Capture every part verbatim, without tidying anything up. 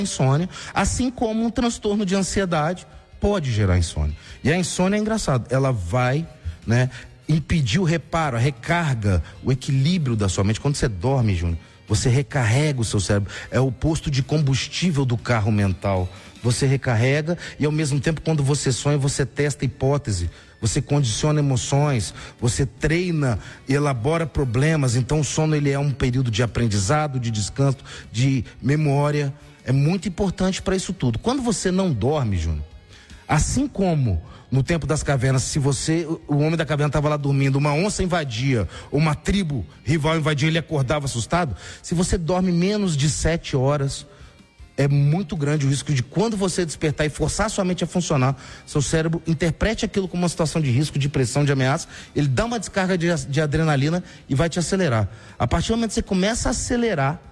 insônia, assim como um transtorno de ansiedade pode gerar insônia. E a insônia é engraçado, ela vai, né, impedir o reparo, a recarga, o equilíbrio da sua mente. Quando você dorme, Júnior, você recarrega o seu cérebro, é o posto de combustível do carro mental. Você recarrega e ao mesmo tempo quando você sonha, você testa hipótese, você condiciona emoções, você treina, elabora problemas. Então o sono ele é um período de aprendizado, de descanso, de memória. É muito importante para isso tudo. Quando você não dorme, Júnior, assim como no tempo das cavernas, se você, o homem da caverna estava lá dormindo, uma onça invadia, uma tribo rival invadia, ele acordava assustado. Se você dorme menos de sete horas, é muito grande o risco de quando você despertar e forçar sua mente a funcionar, seu cérebro interprete aquilo como uma situação de risco, de pressão, de ameaça, ele dá uma descarga de, de adrenalina e vai te acelerar. A partir do momento que você começa a acelerar,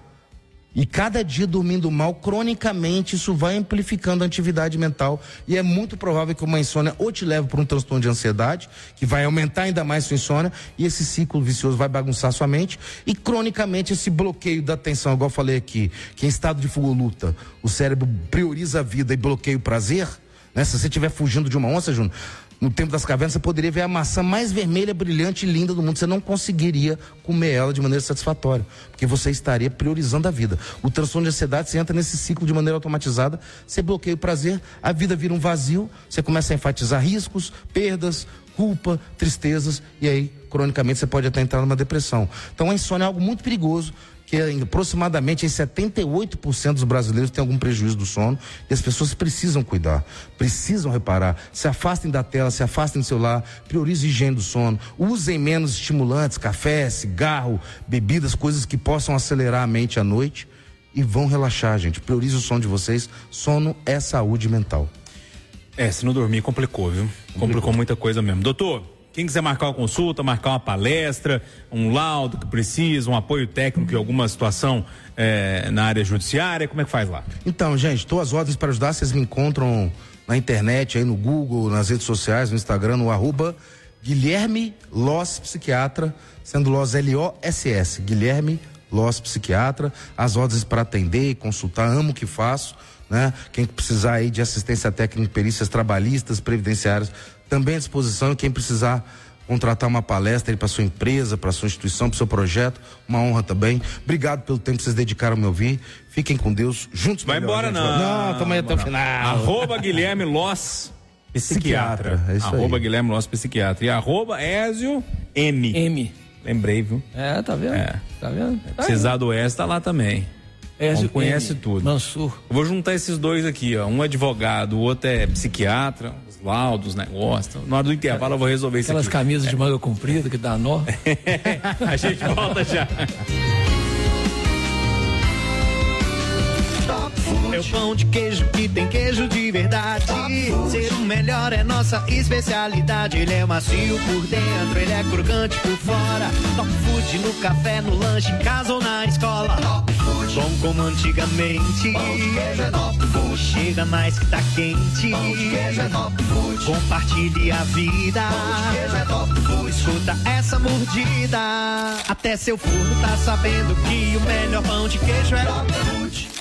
e cada dia dormindo mal, cronicamente isso vai amplificando a atividade mental e é muito provável que uma insônia ou te leve para um transtorno de ansiedade, que vai aumentar ainda mais sua insônia, e esse ciclo vicioso vai bagunçar sua mente, e cronicamente esse bloqueio da atenção, igual eu falei aqui, que em estado de fuga ou luta, o cérebro prioriza a vida e bloqueia o prazer, né? Se você estiver fugindo de uma onça, Júnior, no tempo das cavernas, você poderia ver a maçã mais vermelha, brilhante e linda do mundo. Você não conseguiria comer ela de maneira satisfatória, porque você estaria priorizando a vida. O transtorno de ansiedade, você entra nesse ciclo de maneira automatizada, você bloqueia o prazer, a vida vira um vazio, você começa a enfatizar riscos, perdas, culpa, tristezas, e aí, cronicamente, você pode até entrar numa depressão. Então, a insônia é algo muito perigoso, que aproximadamente em setenta e oito por cento dos brasileiros têm algum prejuízo do sono, e as pessoas precisam cuidar, precisam reparar, se afastem da tela, se afastem do celular, priorizem a higiene do sono, usem menos estimulantes, café, cigarro, bebidas, coisas que possam acelerar a mente à noite, e vão relaxar, gente. Priorize o sono de vocês. Sono é saúde mental. É, se não dormir complicou, viu? Complicou, complicou muita coisa mesmo. Doutor, quem quiser marcar uma consulta, marcar uma palestra, um laudo que precisa, um apoio técnico em alguma situação é, na área judiciária, como é que faz lá? Então, gente, estou às ordens para ajudar. Vocês me encontram na internet, aí no Google, nas redes sociais, no Instagram, no arroba Guilherme Loss Psiquiatra, sendo Loss L O S S, Guilherme Loss Psiquiatra, as ordens para atender e consultar, amo o que faço, né? Quem precisar aí de assistência técnica, perícias trabalhistas, previdenciárias, também à disposição. Quem precisar contratar uma palestra aí para sua empresa, para sua instituição, para o seu projeto, uma honra também. Obrigado pelo tempo que vocês dedicaram a me ouvir. Fiquem com Deus, juntos. Vai melhor, embora gente. não. Não, tamo aí até o final. Arroba Guilherme Loss Psiquiatra. Psiquiatra, é isso arroba aí. Guilherme Loss Psiquiatra. E arroba Ézio M. M. Lembrei, viu? É, tá vendo? É. Tá vendo? Tá Precisar do S, tá lá também. Ézio Então, conhece M. tudo. Mansur. Eu vou juntar esses dois aqui, ó. Um é advogado, o outro é psiquiatra, os laudos, negócio. Na hora do intervalo eu vou resolver isso aqui. Aquelas camisas de manga comprida que dá nó. A gente volta já. É o pão de queijo que tem queijo de verdade. Ser o melhor é nossa especialidade. Ele é macio por dentro, ele é crocante por fora. Top Food no café, no lanche, em casa ou na escola. Bom como antigamente. Chega mais que tá quente. Compartilhe a vida. Escuta essa mordida. Até seu forno tá sabendo que o melhor pão de queijo é Top Food.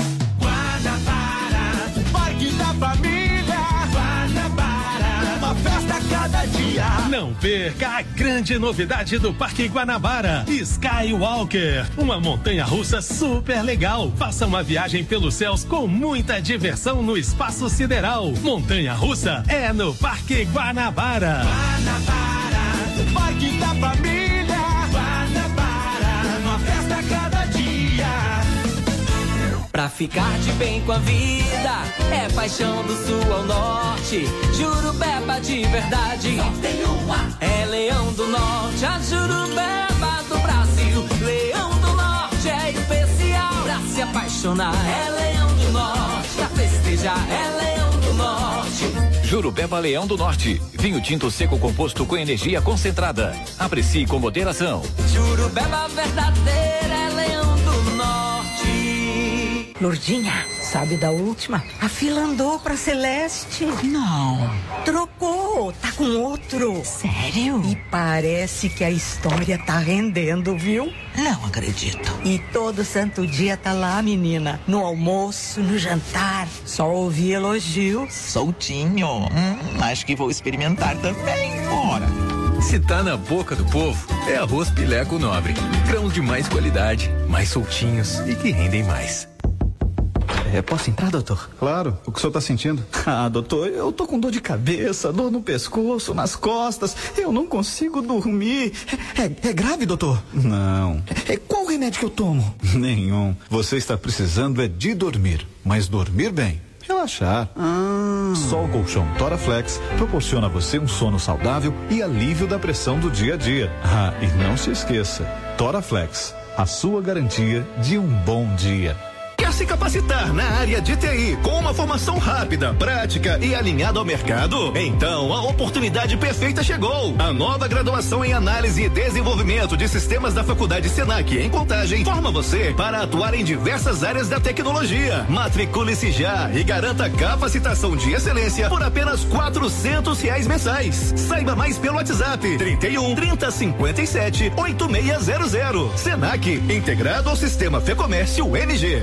Parque da Família, Guanabara, uma festa a cada dia. Não perca a grande novidade do Parque Guanabara, Skywalker, uma montanha-russa super legal. Faça uma viagem pelos céus com muita diversão no espaço sideral. Montanha-russa é no Parque Guanabara. Guanabara, Parque da Família, Guanabara, uma festa a cada dia. Pra ficar de bem com a vida, é paixão do sul ao norte. Jurupeba de verdade, só tem uma. É Leão do Norte, a Jurupeba do Brasil. Leão do Norte é especial pra se apaixonar. É Leão do Norte, pra festejar. É Leão do Norte. Jurupeba Leão do Norte, vinho tinto seco composto com energia concentrada. Aprecie com moderação. Jurupeba verdadeira é Leão do Norte. Lourdinha, sabe da última? A fila andou pra Celeste. Não. Trocou, tá com outro. Sério? E parece que a história tá rendendo, viu? Não acredito. E todo santo dia tá lá, menina. No almoço, no jantar. Só ouvi elogios. Soltinho. Hum, acho que vou experimentar também. Bora. Se tá na boca do povo, é arroz Pileco Nobre. Grãos de mais qualidade, mais soltinhos e que rendem mais. É, posso entrar, doutor? Claro. O que o senhor tá sentindo? Ah, doutor, eu tô com dor de cabeça, dor no pescoço, nas costas. Eu não consigo dormir. É, é, é grave, doutor? Não. É, qual remédio que eu tomo? Nenhum. Você está precisando é de dormir, mas dormir bem. Relaxar. Ah. Só o colchão Toraflex proporciona a você um sono saudável e alívio da pressão do dia a dia. Ah, e não se esqueça, Toraflex, a sua garantia de um bom dia. Quer se capacitar na área de T I com uma formação rápida, prática e alinhada ao mercado? Então a oportunidade perfeita chegou. A nova graduação em Análise e Desenvolvimento de Sistemas da Faculdade Senac em Contagem forma você para atuar em diversas áreas da tecnologia. Matricule-se já e garanta capacitação de excelência por apenas quatrocentos reais mensais. Saiba mais pelo WhatsApp trinta e um, trinta, cinquenta e sete, oitenta e seis zero zero. Senac, integrado ao Sistema Fecomércio M G.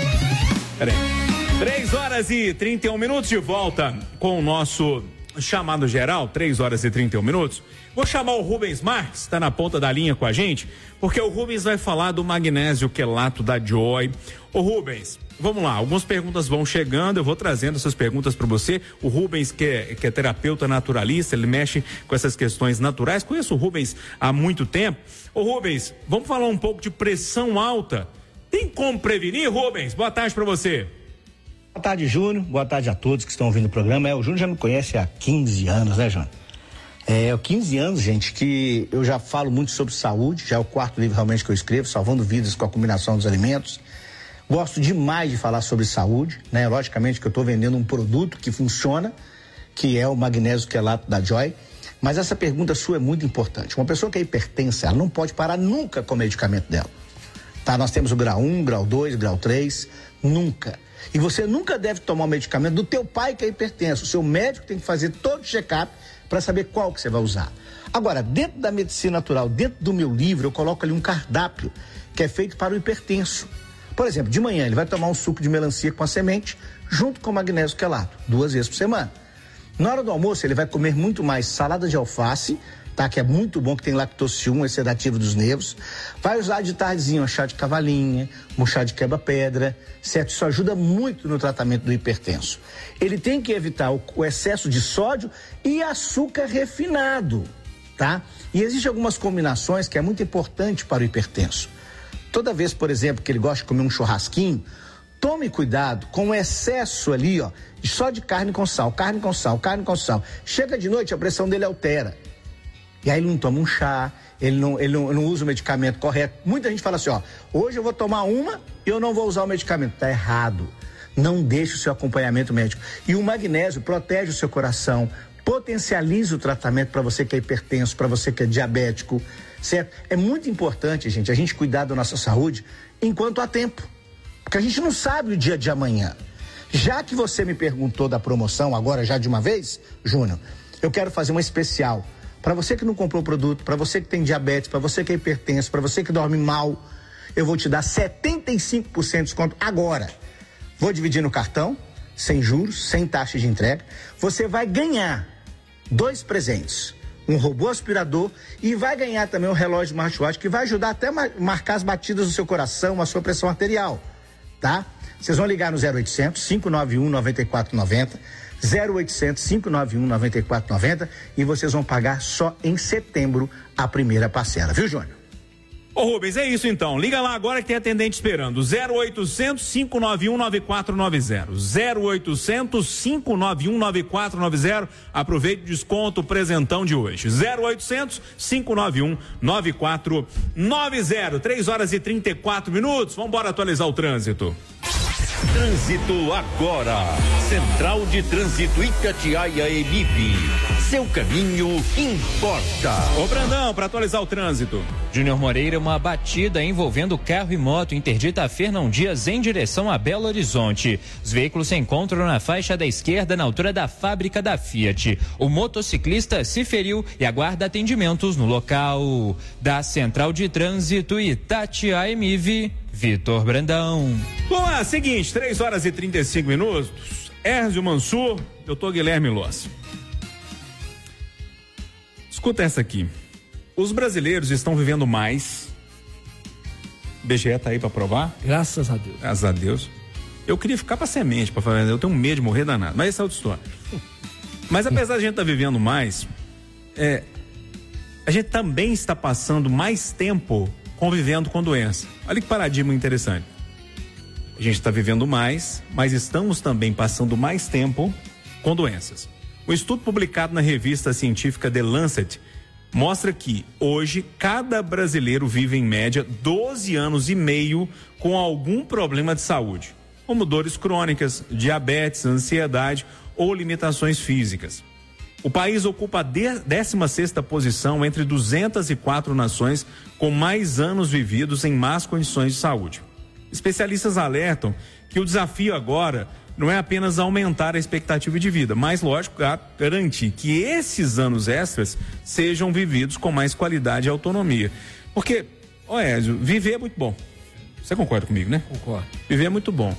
Peraí. três horas e trinta e um minutos de volta com o nosso chamado geral, três horas e trinta e um minutos. Vou chamar o Rubens Marques, está na ponta da linha com a gente, porque o Rubens vai falar do magnésio quelato da Joy. Ô Rubens, vamos lá, algumas perguntas vão chegando, eu vou trazendo essas perguntas para você. O Rubens, que é, que é terapeuta naturalista, ele mexe com essas questões naturais. Conheço o Rubens há muito tempo. Ô Rubens, vamos falar um pouco de pressão alta. Tem como prevenir, Rubens? Boa tarde para você. Boa tarde, Júnior. Boa tarde a todos que estão ouvindo o programa. É, o Júnior já me conhece há quinze anos, né, Júnior? É, há quinze anos, gente, que eu já falo muito sobre saúde. Já é o quarto livro realmente que eu escrevo, Salvando Vidas com a Combinação dos Alimentos. Gosto demais de falar sobre saúde, né? Logicamente que eu estou vendendo um produto que funciona, que é o magnésio quelato da Joy. Mas essa pergunta sua é muito importante. Uma pessoa que é hipertensa, ela não pode parar nunca com o medicamento dela. Tá, nós temos o grau um, grau dois, grau três, nunca. E você nunca deve tomar o medicamento do teu pai que é hipertenso. O seu médico tem que fazer todo o check-up para saber qual que você vai usar. Agora, dentro da medicina natural, dentro do meu livro, eu coloco ali um cardápio que é feito para o hipertenso. Por exemplo, de manhã ele vai tomar um suco de melancia com a semente, junto com magnésio quelato, duas vezes por semana. Na hora do almoço, ele vai comer muito mais salada de alface, tá? Que é muito bom, que tem lactocium, é sedativo dos nervos. Vai usar de tardezinho um chá de cavalinha, um chá de quebra-pedra, certo? Isso ajuda muito no tratamento do hipertenso. Ele tem que evitar o, o excesso de sódio e açúcar refinado, tá? E existem algumas combinações que é muito importante para o hipertenso. Toda vez, por exemplo, que ele gosta de comer um churrasquinho, tome cuidado com o excesso ali, ó, só de carne com sal, carne com sal, carne com sal. Chega de noite, a pressão dele altera. E aí ele não toma um chá, ele não, ele não, não usa o medicamento correto. Muita gente fala assim, ó, hoje eu vou tomar uma e eu não vou usar o medicamento. Tá errado. Não deixe o seu acompanhamento médico. E o magnésio protege o seu coração, potencializa o tratamento para você que é hipertenso, para você que é diabético, certo? É muito importante, gente, a gente cuidar da nossa saúde enquanto há tempo. Porque a gente não sabe o dia de amanhã. Já que você me perguntou da promoção, agora já de uma vez, Júnior, eu quero fazer uma especial. Para você que não comprou o produto, para você que tem diabetes, para você que é hipertenso, para você que dorme mal, eu vou te dar setenta e cinco por cento de desconto agora. Vou dividir no cartão, sem juros, sem taxa de entrega. Você vai ganhar dois presentes, um robô aspirador e vai ganhar também um relógio smartwatch que vai ajudar até a marcar as batidas do seu coração, a sua pressão arterial, tá? Vocês vão ligar no zero oitocentos, cinco nove um, nove quatro nove zero, zero oitocentos, cinco nove um, nove quatro nove zero e vocês vão pagar só em setembro a primeira parcela, viu, Júnior? Ô Rubens, é isso então, liga lá agora que tem atendente esperando, zero oitocentos, cinco nove um, nove quatro nove zero, zero oitocentos, cinco nove um, nove quatro nove zero, aproveite o desconto, o presentão de hoje, zero oitocentos, cinco nove um, nove quatro nove zero, três horas e trinta e quatro minutos, vamos embora atualizar o trânsito. Trânsito agora. Central de Trânsito Itatiaia e M I P. seu caminho importa. Ô Brandão, para atualizar o trânsito. Júnior Moreira, uma batida envolvendo carro e moto interdita a Fernão Dias em direção a Belo Horizonte. Os veículos se encontram na faixa da esquerda, na altura da fábrica da Fiat. O motociclista se feriu e aguarda atendimentos no local. Da Central de Trânsito Itati A M I V, Vitor Brandão. Bom, é o seguinte, três horas e trinta e cinco minutos. Érzio Mansur, doutor Guilherme Loss. Escuta essa aqui. Os brasileiros estão vivendo mais. O B G E tá aí para provar? Graças a Deus. Graças a Deus. Eu queria ficar para semente, para falar, eu tenho medo de morrer danado, mas essa é outra história. Mas apesar de a gente estar tá vivendo mais, é, a gente também está passando mais tempo convivendo com doença. Olha que paradigma interessante. A gente está vivendo mais, mas estamos também passando mais tempo com doenças. Um estudo publicado na revista científica The Lancet mostra que hoje cada brasileiro vive em média doze anos e meio com algum problema de saúde, como dores crônicas, diabetes, ansiedade ou limitações físicas. O país ocupa a décima sexta posição entre duzentas e quatro nações com mais anos vividos em más condições de saúde. Especialistas alertam que o desafio agora não é apenas aumentar a expectativa de vida, mas, lógico, garantir que esses anos extras sejam vividos com mais qualidade e autonomia. Porque, ó Ézio, viver é muito bom. Você concorda comigo, né? Concordo. Viver é muito bom.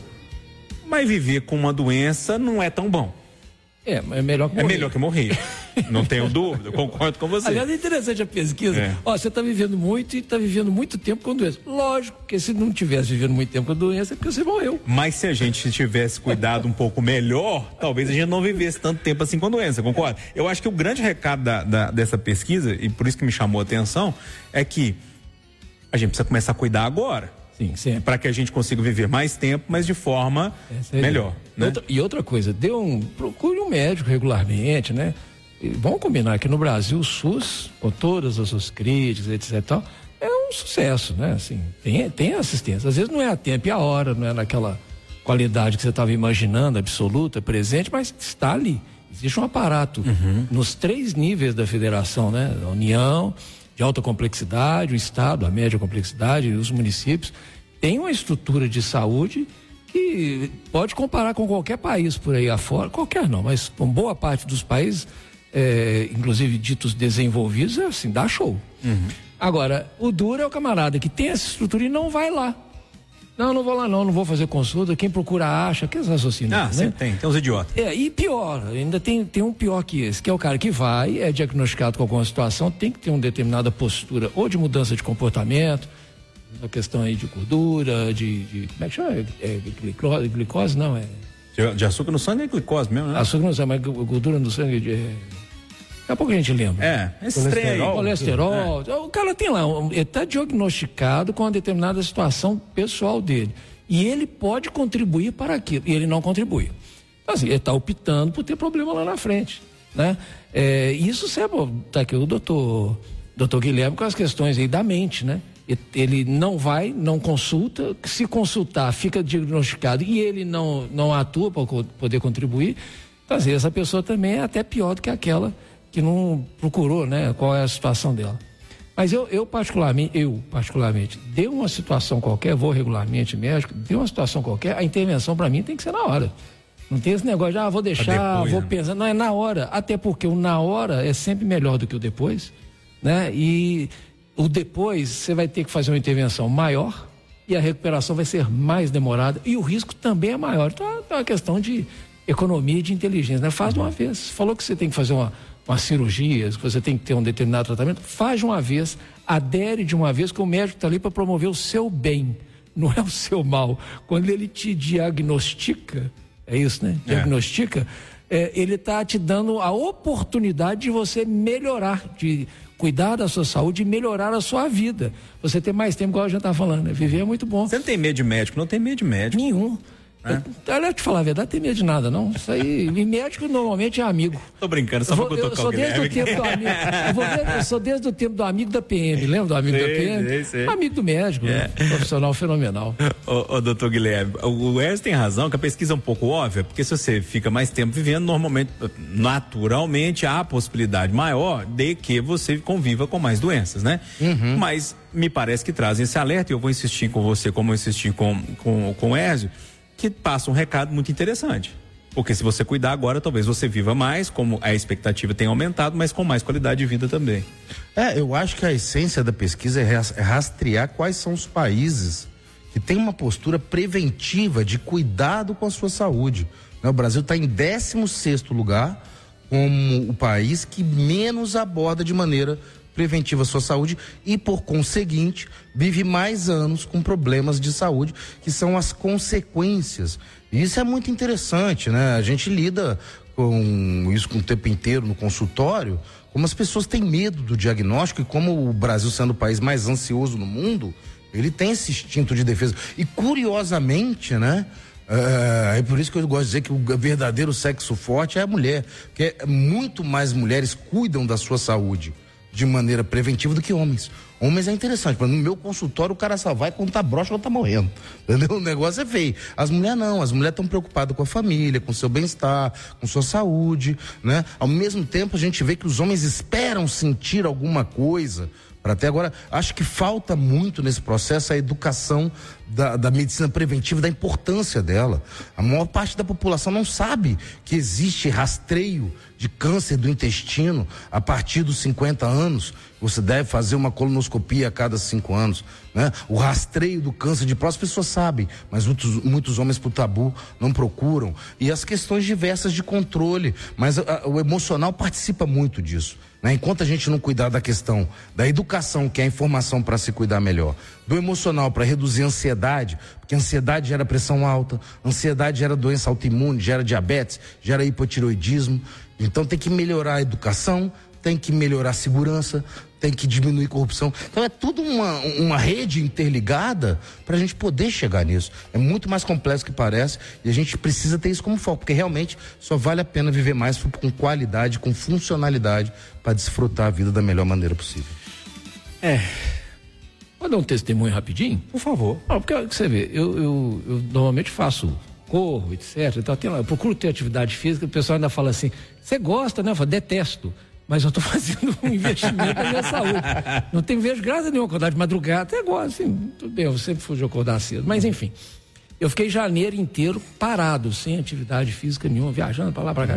Mas viver com uma doença não é tão bom. É, é melhor que morrer. É melhor que morrer. Não tenho dúvida, eu concordo com você. Aliás, é interessante a pesquisa. É. Ó, você está vivendo muito e está vivendo muito tempo com doença. Lógico, porque se não tivesse vivendo muito tempo com doença, é porque você morreu. Mas se a gente tivesse cuidado um pouco melhor, talvez a gente não vivesse tanto tempo assim com doença, concorda? Eu acho que o grande recado da, da, dessa pesquisa, e por isso que me chamou a atenção, é que a gente precisa começar a cuidar agora. Sim, sempre. Para que a gente consiga viver mais tempo, mas de forma melhor. Né? Outra, e outra coisa, dê um, procure um médico regularmente, né? E vamos combinar que no Brasil o SUS, com todas as suas críticas, etc e tal, é um sucesso, né? Assim, tem, tem assistência. Às vezes não é a tempo e a hora, não é naquela qualidade que você estava imaginando, absoluta, presente, mas está ali. Existe um aparato uhum. nos três níveis da federação, né? A União, de alta complexidade, o Estado, a média complexidade, os municípios, tem uma estrutura de saúde que pode comparar com qualquer país por aí afora, qualquer não, mas com boa parte dos países, é, inclusive ditos desenvolvidos, é assim, dá show. Uhum. Agora, o duro é o camarada que tem essa estrutura e não vai lá. Não, não vou lá não, não vou fazer consulta, quem procura acha, que raciocínios, ah, né? sempre tem, tem uns idiotas. É, e pior, ainda tem, tem um pior que esse, que é o cara que vai, é diagnosticado com alguma situação, tem que ter uma determinada postura, ou de mudança de comportamento, a questão aí de gordura, de, de como é que chama? É, glicose, glicose não, é... De, de açúcar no sangue é glicose mesmo, né? Açúcar no sangue, mas gordura no sangue, de, é... daqui a pouco a gente lembra. É, esse colesterol. Colesterol, é. O cara tem lá, ele está diagnosticado com uma determinada situação pessoal dele, e ele pode contribuir para aquilo, e ele não contribui. Então assim, ele está optando por ter problema lá na frente, né? É, isso serve, tá aqui o doutor, doutor Guilherme com as questões aí da mente, né? Ele não vai, não consulta, se consultar fica diagnosticado e ele não, não atua para poder contribuir, então, às vezes essa pessoa também é até pior do que aquela que não procurou, né, qual é a situação dela. Mas eu, eu particularmente, eu particularmente, deu uma situação qualquer, vou regularmente médico, deu uma situação qualquer, a intervenção para mim tem que ser na hora. Não tem esse negócio de, ah, vou deixar, depois, vou né? pensar, não, é na hora, até porque o na hora é sempre melhor do que o depois, né, e o depois você vai ter que fazer uma intervenção maior e a recuperação vai ser mais demorada e o risco também é maior. Então é uma questão de economia e de inteligência, né? Faz de uma vez. Falou que você tem que fazer uma, uma cirurgia, que você tem que ter um determinado tratamento, faz de uma vez, adere de uma vez, que o médico está ali para promover o seu bem, não é o seu mal. Quando ele te diagnostica, é isso, né? Diagnostica, é. É, ele está te dando a oportunidade de você melhorar, de cuidar da sua saúde e melhorar a sua vida. Você ter mais tempo, igual a gente está falando, né? Viver é muito bom. Você não tem medo de médico? Não tem medo de médico. Nenhum. Né? Eu, olha, te falar a verdade, não tem medo de nada, não. Isso aí, e médico normalmente é amigo. Tô brincando, só eu, vou, pra eu sou desde o tempo do amigo. Eu, vou ver, eu sou desde o tempo do amigo da P M, lembra do amigo sei, da P M? Sei, sei. Amigo do médico, é. Profissional fenomenal. Ô, ô doutor Guilherme, o Wesley tem razão que a pesquisa é um pouco óbvia, porque se você fica mais tempo vivendo, normalmente, naturalmente, há a possibilidade maior de que você conviva com mais doenças, né? Uhum. Mas me parece que trazem esse alerta, e eu vou insistir com você, como eu insisti com, com, com o Ézio, que passa um recado muito interessante. Porque se você cuidar agora, talvez você viva mais, como a expectativa tem aumentado, mas com mais qualidade de vida também. É, eu acho que a essência da pesquisa é rastrear quais são os países que têm uma postura preventiva de cuidado com a sua saúde. O Brasil está em décimo sexto lugar como o país que menos aborda de maneira preventiva a sua saúde e, por conseguinte, vive mais anos com problemas de saúde, que são as consequências. E isso é muito interessante, né? A gente lida com isso com o tempo inteiro no consultório, como as pessoas têm medo do diagnóstico, e como o Brasil, sendo o país mais ansioso no mundo, ele tem esse instinto de defesa. E, curiosamente, né? É, é por isso que eu gosto de dizer que o verdadeiro sexo forte é a mulher, porque muito mais mulheres cuidam da sua saúde de maneira preventiva do que homens. Homens é interessante, mas no meu consultório o cara só vai quando tá broxa ou tá morrendo, entendeu? O negócio é feio. As mulheres não, as mulheres estão preocupadas com a família, com o seu bem-estar, com sua saúde, né? Ao mesmo tempo a gente vê que os homens esperam sentir alguma coisa para até agora. Acho que falta muito nesse processo a educação da, da medicina preventiva, da importância dela. A maior parte da população não sabe que existe rastreio de câncer do intestino a partir dos cinquenta anos. Você deve fazer uma colonoscopia a cada cinco anos, né? O rastreio do câncer de próstata, as pessoas sabem, mas muitos, muitos homens por tabu não procuram. E as questões diversas de controle, mas a, o emocional participa muito disso, né? Enquanto a gente não cuidar da questão da educação, que é a informação para se cuidar melhor, do emocional para reduzir a ansiedade, porque a ansiedade gera pressão alta, ansiedade gera doença autoimune, gera diabetes, gera hipotiroidismo. Então tem que melhorar a educação, tem que melhorar a segurança, tem que diminuir a corrupção. Então é tudo uma, uma rede interligada para a gente poder chegar nisso. É muito mais complexo que parece, e a gente precisa ter isso como foco, porque realmente só vale a pena viver mais com qualidade, com funcionalidade, para desfrutar a vida da melhor maneira possível. É. Pode dar um testemunho rapidinho? Por favor. Ah, porque você vê, eu, eu, eu normalmente faço, corro, etcétera. Então, tem lá, eu procuro ter atividade física, o pessoal ainda fala assim, você gosta, né? Eu falo, detesto. Mas eu estou fazendo um investimento na minha saúde. Não tenho vejo graça nenhuma acordar de madrugada, até gosto, assim, tudo bem, eu sempre fui de acordar cedo. Mas enfim, eu fiquei janeiro inteiro parado, sem atividade física nenhuma, viajando para lá, para cá.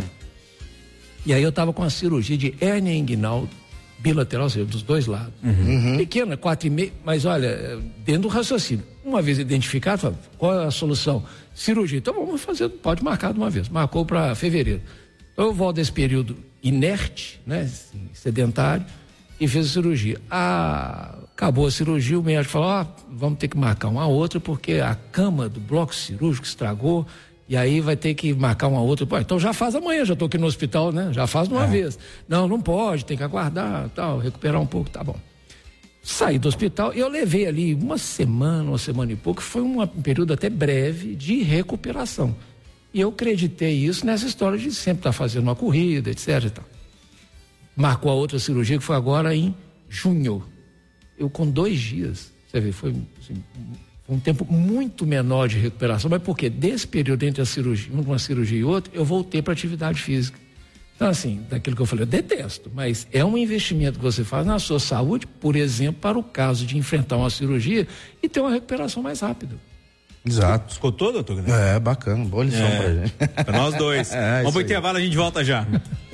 E aí eu estava com a cirurgia de hérnia inguinal bilateral, ou seja, dos dois lados. Uhum. Pequena, quatro e meio, mas olha, dentro do raciocínio. Uma vez identificado, falei, qual é a solução? Cirurgia. Então vamos fazer, pode marcar de uma vez. Marcou para fevereiro. Então eu volto desse período inerte, né, sedentário, e fiz a cirurgia. Ah, acabou a cirurgia, o médico falou, ah, vamos ter que marcar uma outra, porque a cama do bloco cirúrgico estragou, e aí vai ter que marcar uma outra. Pô, então já faz amanhã, já estou aqui no hospital, né? Já faz de uma é. vez. Não, não pode, tem que aguardar, tal, recuperar um pouco, tá bom. Saí do hospital e eu levei ali uma semana, uma semana e pouco, foi um período até breve de recuperação. E eu acreditei isso nessa história de sempre estar fazendo uma corrida, etcétera. E tal. Marcou a outra cirurgia, que foi agora em junho. Eu com dois dias, você vê, foi assim, um tempo muito menor de recuperação, mas porque desse período entre a cirurgia, uma cirurgia e outra, eu voltei para atividade física. Então, assim, daquilo que eu falei, eu detesto, mas é um investimento que você faz na sua saúde, por exemplo, para o caso de enfrentar uma cirurgia e ter uma recuperação mais rápida. Exato. Escutou, doutor? É, bacana, boa lição é, pra gente. Pra nós dois. É, vamos pro intervalo, a gente volta já.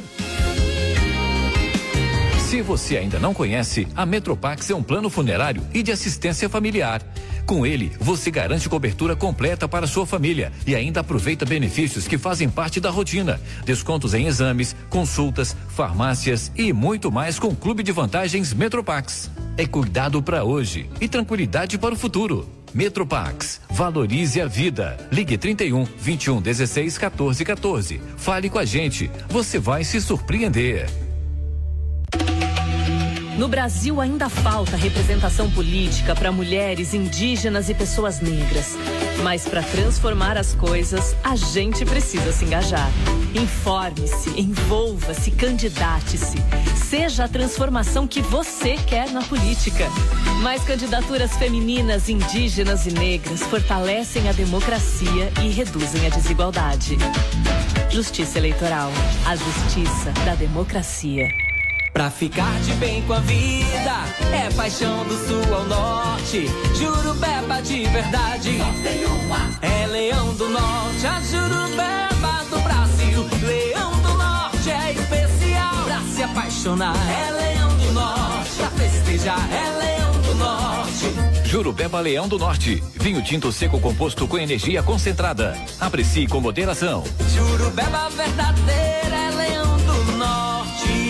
Se você ainda não conhece, a Metropax é um plano funerário e de assistência familiar. Com ele, você garante cobertura completa para sua família e ainda aproveita benefícios que fazem parte da rotina. Descontos em exames, consultas, farmácias e muito mais com o Clube de Vantagens Metropax. É cuidado para hoje e tranquilidade para o futuro. Metropax, valorize a vida. Ligue trinta e um, vinte e um, dezesseis, quatorze, quatorze. Fale com a gente, você vai se surpreender. No Brasil ainda falta representação política para mulheres, indígenas e pessoas negras. Mas para transformar as coisas, a gente precisa se engajar. Informe-se, envolva-se, candidate-se. Seja a transformação que você quer na política. Mais candidaturas femininas, indígenas e negras fortalecem a democracia e reduzem a desigualdade. Justiça Eleitoral. A justiça da democracia. Pra ficar de bem com a vida, é paixão do sul ao norte. Jurupeba de verdade, só tem uma. É Leão do Norte, a Jurupeba do Brasil. Leão do Norte é especial pra se apaixonar. É Leão do Norte, pra festejar. É Leão do Norte. Jurupeba Leão do Norte, vinho tinto seco composto com energia concentrada. Aprecie com moderação. Jurupeba verdadeira, é Leão do Norte.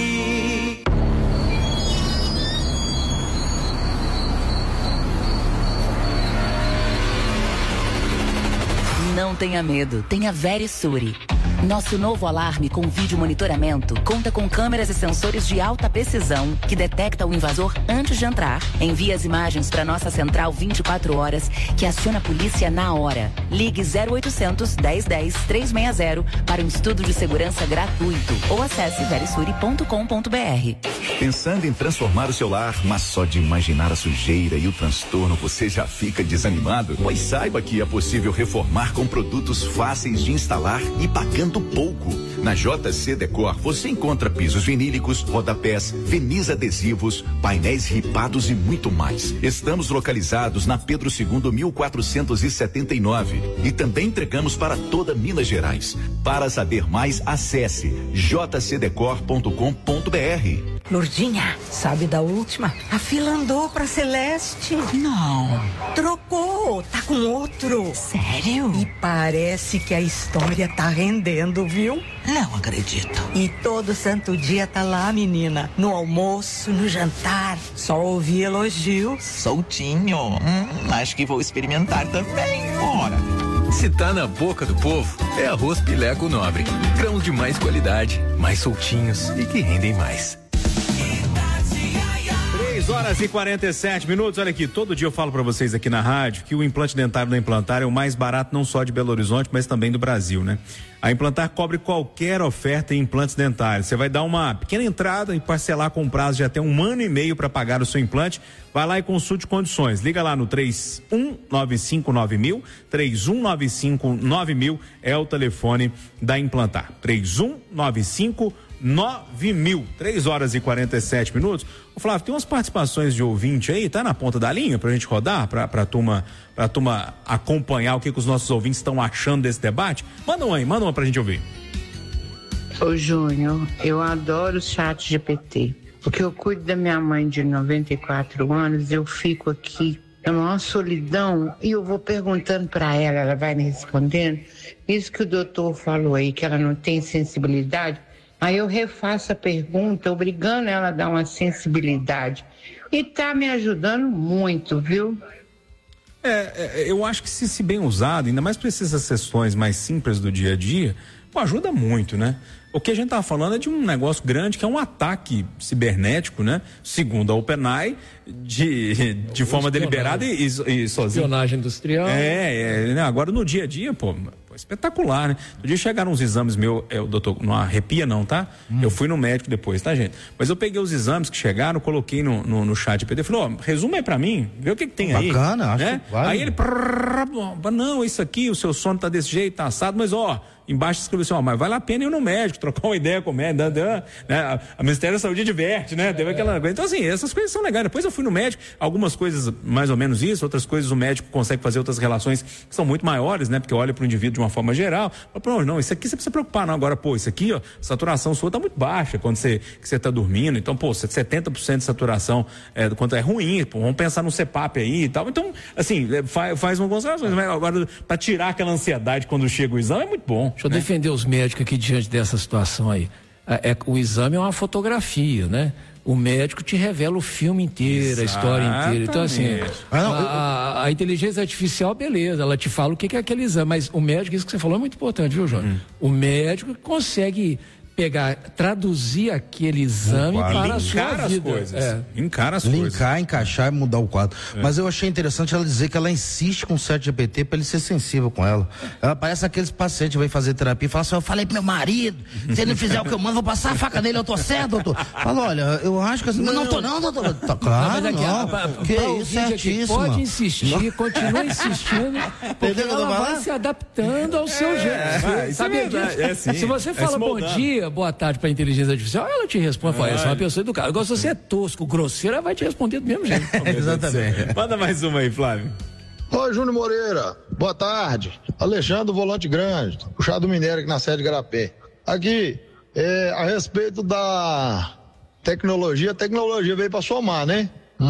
Não tenha medo, tenha Verisure. Nosso novo alarme com vídeo monitoramento conta com câmeras e sensores de alta precisão que detecta o invasor antes de entrar. Envia as imagens para nossa central vinte e quatro horas, que aciona a polícia na hora. Ligue zero oitocentos, dez dez, trezentos e sessenta para um estudo de segurança gratuito ou acesse verisure ponto com ponto br. Pensando em transformar o seu lar, mas só de imaginar a sujeira e o transtorno você já fica desanimado? Pois saiba que é possível reformar com produtos fáceis de instalar e pagando pouco. Na J C Decor você encontra pisos vinílicos, rodapés, verniz adesivos, painéis ripados e muito mais. Estamos localizados na Pedro segundo, mil quatrocentos e setenta e nove e também entregamos para toda Minas Gerais. Para saber mais, acesse j c decor ponto com ponto br. Lourdinha, sabe da última? A fila andou pra Celeste. Não. Trocou, tá com outro. Sério? E parece que a história tá rendendo, viu? Não acredito. E todo santo dia tá lá, menina. No almoço, no jantar. Só ouvi elogios. Soltinho. Hum, acho que vou experimentar também. Bora. Se tá na boca do povo, é arroz Pileco Nobre. Grãos de mais qualidade, mais soltinhos e que rendem mais. três horas e quarenta e sete minutos. Olha aqui, todo dia eu falo para vocês aqui na rádio que o implante dentário da Implantar é o mais barato não só de Belo Horizonte, mas também do Brasil, né? A Implantar cobre qualquer oferta em implantes dentários. Você vai dar uma pequena entrada e parcelar com prazo de até um ano e meio para pagar o seu implante. Vai lá e consulte condições. Liga lá no três um nove cinco nove mil, três um nove cinco nove mil é o telefone da Implantar. três um nove cinco nove mil. três horas e quarenta e sete minutos. Ô Flávio, tem umas participações de ouvinte aí, tá na ponta da linha pra gente rodar, pra, pra turma, pra turma acompanhar o que, que os nossos ouvintes estão achando desse debate? Manda uma aí, manda uma pra gente ouvir. Ô Júnior, eu adoro o chat G P T, porque eu cuido da minha mãe de noventa e quatro anos, eu fico aqui, é uma solidão, e eu vou perguntando pra ela, ela vai me respondendo, isso que o doutor falou aí, que ela não tem sensibilidade. Aí eu refaço a pergunta, obrigando ela a dar uma sensibilidade. E tá me ajudando muito, viu? É, é eu acho que se, se bem usado, ainda mais para essas sessões mais simples do dia a dia, pô, ajuda muito, né? O que a gente tá falando é de um negócio grande que é um ataque cibernético, né? Segundo a OpenAI, de, de forma deliberada e, e, e sozinha. Espionagem industrial. É, é, né? Agora no dia a dia, pô, pô espetacular, né? No dia chegaram uns exames meus, é, o doutor, não arrepia não, tá? Hum. Eu fui no médico depois, tá, gente? Mas eu peguei os exames que chegaram, coloquei no, no, no chat G P T, falei, ó, oh, resuma aí pra mim, vê o que que tem Bacana, aí. Bacana, acho né? que vale. Aí ele, prrr, não, isso aqui, o seu sono tá desse jeito, tá assado, mas ó, embaixo escreveu assim, ó, mas vale a pena ir no médico, trocar uma ideia com o médico, né? A Ministério da Saúde adverte, né? Teve aquela... Então, assim, essas coisas são legais. Depois eu fui no médico, algumas coisas mais ou menos isso, outras coisas o médico consegue fazer outras relações que são muito maiores, né? Porque olha para o indivíduo de uma forma geral, fala, não, isso aqui você precisa preocupar, não. Agora, pô, isso aqui, ó, saturação sua tá muito baixa quando você, que você tá dormindo, então, pô, setenta por cento de saturação é, quanto é ruim, pô, vamos pensar no C PAP aí e tal. Então, assim, faz, faz uma consideração, mas agora, para tirar aquela ansiedade quando chega o exame, é muito bom. Deixa eu né? defender os médicos aqui diante dessa situação aí. É, é, o exame é uma fotografia, né? O médico te revela o filme inteiro, Exatamente. A história inteira. Então, assim, ah, não, a, a, a inteligência artificial, beleza, ela te fala o que, que é aquele exame, mas o médico, isso que você falou é muito importante, viu, João? Hum. O médico consegue pegar, traduzir aquele exame para a sua Linkar vida. as coisas. É. Linkar as Linkar, coisas. encaixar e mudar o quadro. É. Mas eu achei interessante ela dizer que ela insiste com o chat G P T para ele ser sensível com ela. Ela parece aqueles pacientes que vai fazer terapia e fala assim: eu falei pro meu marido, se ele não fizer o que eu mando, vou passar a faca nele, eu tô certo, doutor. Fala, olha, eu acho que assim, não, não tô não, doutor. Tá claro, Mas aqui, não. a- pra- que pra isso, ouvinte aqui, certíssimo. pode insistir, continua insistindo, porque Entendeu o que eu tô ela vai falando? se adaptando ao seu jeito. vai, isso Sabia é verdade, disso? é sim, se você é fala se bom moldando. dia, boa tarde pra inteligência artificial, ela te responde, fala, essa é uma pessoa educada. Agora, se você é tosco, grosseiro, ela vai te responder do mesmo jeito. Exatamente. Manda mais uma aí, Flávio. Oi, Júnior Moreira. Boa tarde. Alexandre Volante Grande, puxado do Minério aqui na sede de Garapé. Aqui, é, a respeito da tecnologia, a tecnologia veio para somar, né?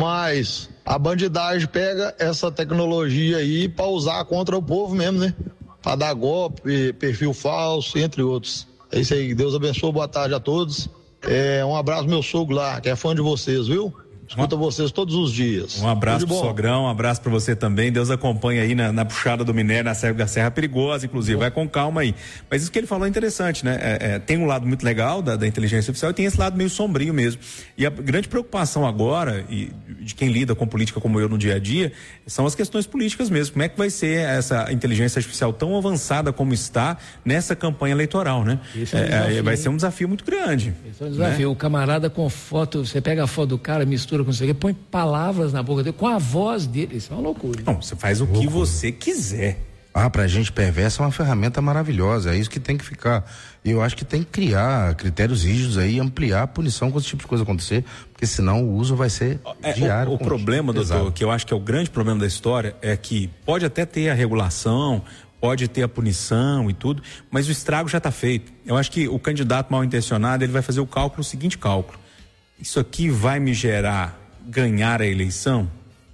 Mas a bandidagem pega essa tecnologia aí para usar contra o povo mesmo, né? Para dar golpe, perfil falso, entre outros. É isso aí. Deus abençoe. Boa tarde a todos. É, um abraço meu sogro lá, que é fã de vocês, viu? Escuta vocês todos os dias. Um abraço Tudo pro de bom. Sogrão, um abraço pra você também. Deus acompanha aí na, na puxada do minério, na Serra da Serra perigosa, inclusive. Vai com calma aí. Mas isso que ele falou é interessante, né? É, é, tem um lado muito legal da, da inteligência artificial e tem esse lado meio sombrio mesmo. E a grande preocupação agora, e de quem lida com política como eu no dia a dia, são as questões políticas mesmo. Como é que vai ser essa inteligência artificial tão avançada como está nessa campanha eleitoral, né? Esse é um É, é, desafio. vai ser um desafio muito grande. Esse é um desafio. né? O camarada com foto, você pega a foto do cara, mistura com isso aqui, põe palavras na boca dele, com a voz dele. Isso é uma loucura. Não, você faz o que você quiser. Ah, pra gente perversa é uma ferramenta maravilhosa, é isso que tem que ficar. E eu acho que tem que criar critérios rígidos aí, ampliar a punição quando esse tipo de coisa acontecer, porque senão o uso vai ser É, diário. o, o problema, doutor, Exato. que eu acho que é o grande problema da história, é que pode até ter a regulação, pode ter a punição e tudo, mas o estrago já está feito. Eu acho que o candidato mal intencionado, ele vai fazer o cálculo, o seguinte cálculo: isso aqui vai me gerar ganhar a eleição?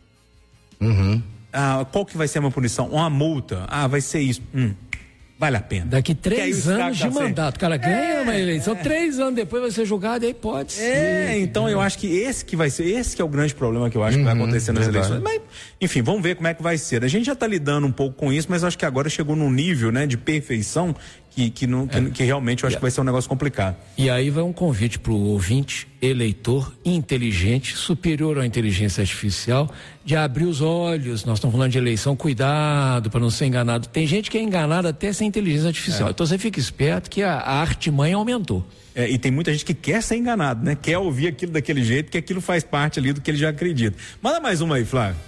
Uhum. Ah, qual que vai ser a minha punição? Uma multa? Ah, vai ser isso. Hum, vale a pena. Daqui Porque aí três o estrago anos tá de feito. mandato. O cara ganha uma eleição, três anos depois vai ser julgado e aí pode ser. É, então eu acho que esse que vai ser, esse que é o grande problema que eu acho que vai acontecer nas verdade. eleições. Mas, enfim, vamos ver como é que vai ser. A gente já está lidando um pouco com isso, mas eu acho que agora chegou num nível, né, de perfeição que, que, não, que, que realmente eu acho que vai ser um negócio complicado. E aí vai um convite para o ouvinte, eleitor, inteligente, superior à inteligência artificial, de abrir os olhos. Nós estamos falando de eleição, cuidado para não ser enganado. Tem gente que é enganada até sem inteligência artificial. É. Então você fica esperto que a, a artimanha aumentou. É, e tem muita gente que quer ser enganado, né? Quer ouvir aquilo daquele jeito, que aquilo faz parte ali do que ele já acredita. Manda mais uma aí, Flávio.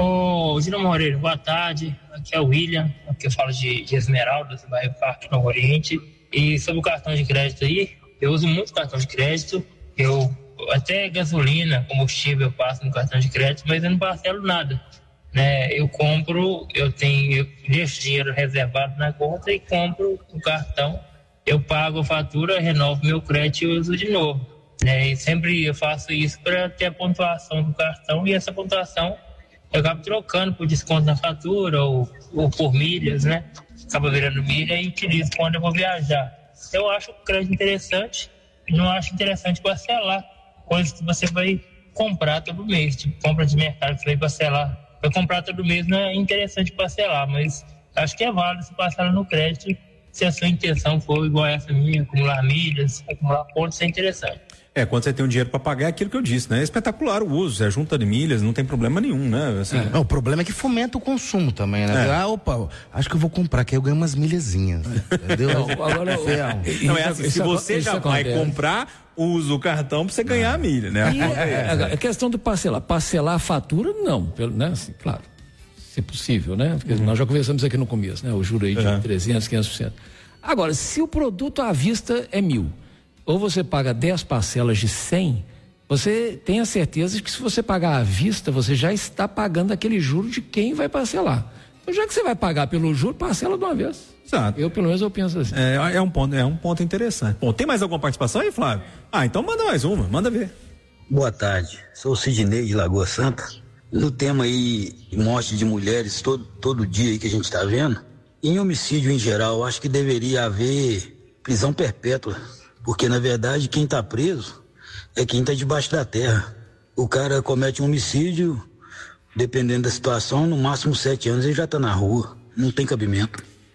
Ô, Zino Moreira, boa tarde. Aqui é o William, aqui eu falo de, de Esmeraldas, bairro Parque no Oriente. E sobre o cartão de crédito aí, eu uso muito cartão de crédito. Eu até gasolina, combustível eu passo no cartão de crédito, mas eu não parcelo nada. Né? Eu compro, eu tenho, eu deixo dinheiro reservado na conta e compro o cartão. Eu pago a fatura, renovo meu crédito e uso de novo. Né? E sempre eu faço isso para ter a pontuação do cartão e essa pontuação eu acabo trocando por desconto na fatura ou, ou por milhas, né? Acaba virando milha e utilizo quando eu vou viajar. Eu acho o crédito interessante e não acho interessante parcelar coisas que você vai comprar todo mês, tipo compra de mercado que você vai parcelar. Vai comprar todo mês não é interessante parcelar, mas acho que é válido se parcelar no crédito se a sua intenção for igual a essa minha, acumular milhas, acumular pontos, é interessante. É, quando você tem um dinheiro para pagar, é aquilo que eu disse, né? É espetacular o uso, você junta de milhas, não tem problema nenhum, né? Assim, É. Não, o problema é que fomenta o consumo também, né? É. Ah, opa, acho que eu vou comprar, que aí eu ganho umas milhazinhas. Entendeu? Não, agora eu- Ferro. Não, é assim, Isso se aco- você isso já vai acontece. comprar, usa o cartão para você ganhar a milha, né? E a, a questão do parcelar. Parcelar a fatura, não. Pelo, né? Assim, claro, se possível, né? Porque nós já conversamos aqui no começo, né? O juro aí de Uhum. trezentos, quinhentos por cento. Agora, se o produto à vista é mil, ou você paga dez parcelas de cem, você tem a certeza de que se você pagar à vista, você já está pagando aquele juro de quem vai parcelar. Então, já que você vai pagar pelo juro, parcela de uma vez. Exato. Eu, pelo menos, eu penso assim. É, é um ponto, é um ponto interessante. Bom, tem mais alguma participação aí, Flávio? Ah, então manda mais uma, manda ver. Boa tarde, sou o Sidney de Lagoa Santa. No tema aí, morte de mulheres todo, todo dia aí que a gente está vendo, em homicídio em geral, acho que deveria haver prisão perpétua, porque na verdade quem está preso é quem está debaixo da terra. O cara comete um homicídio, dependendo da situação, no máximo sete anos ele já está na rua, não tem cabimento.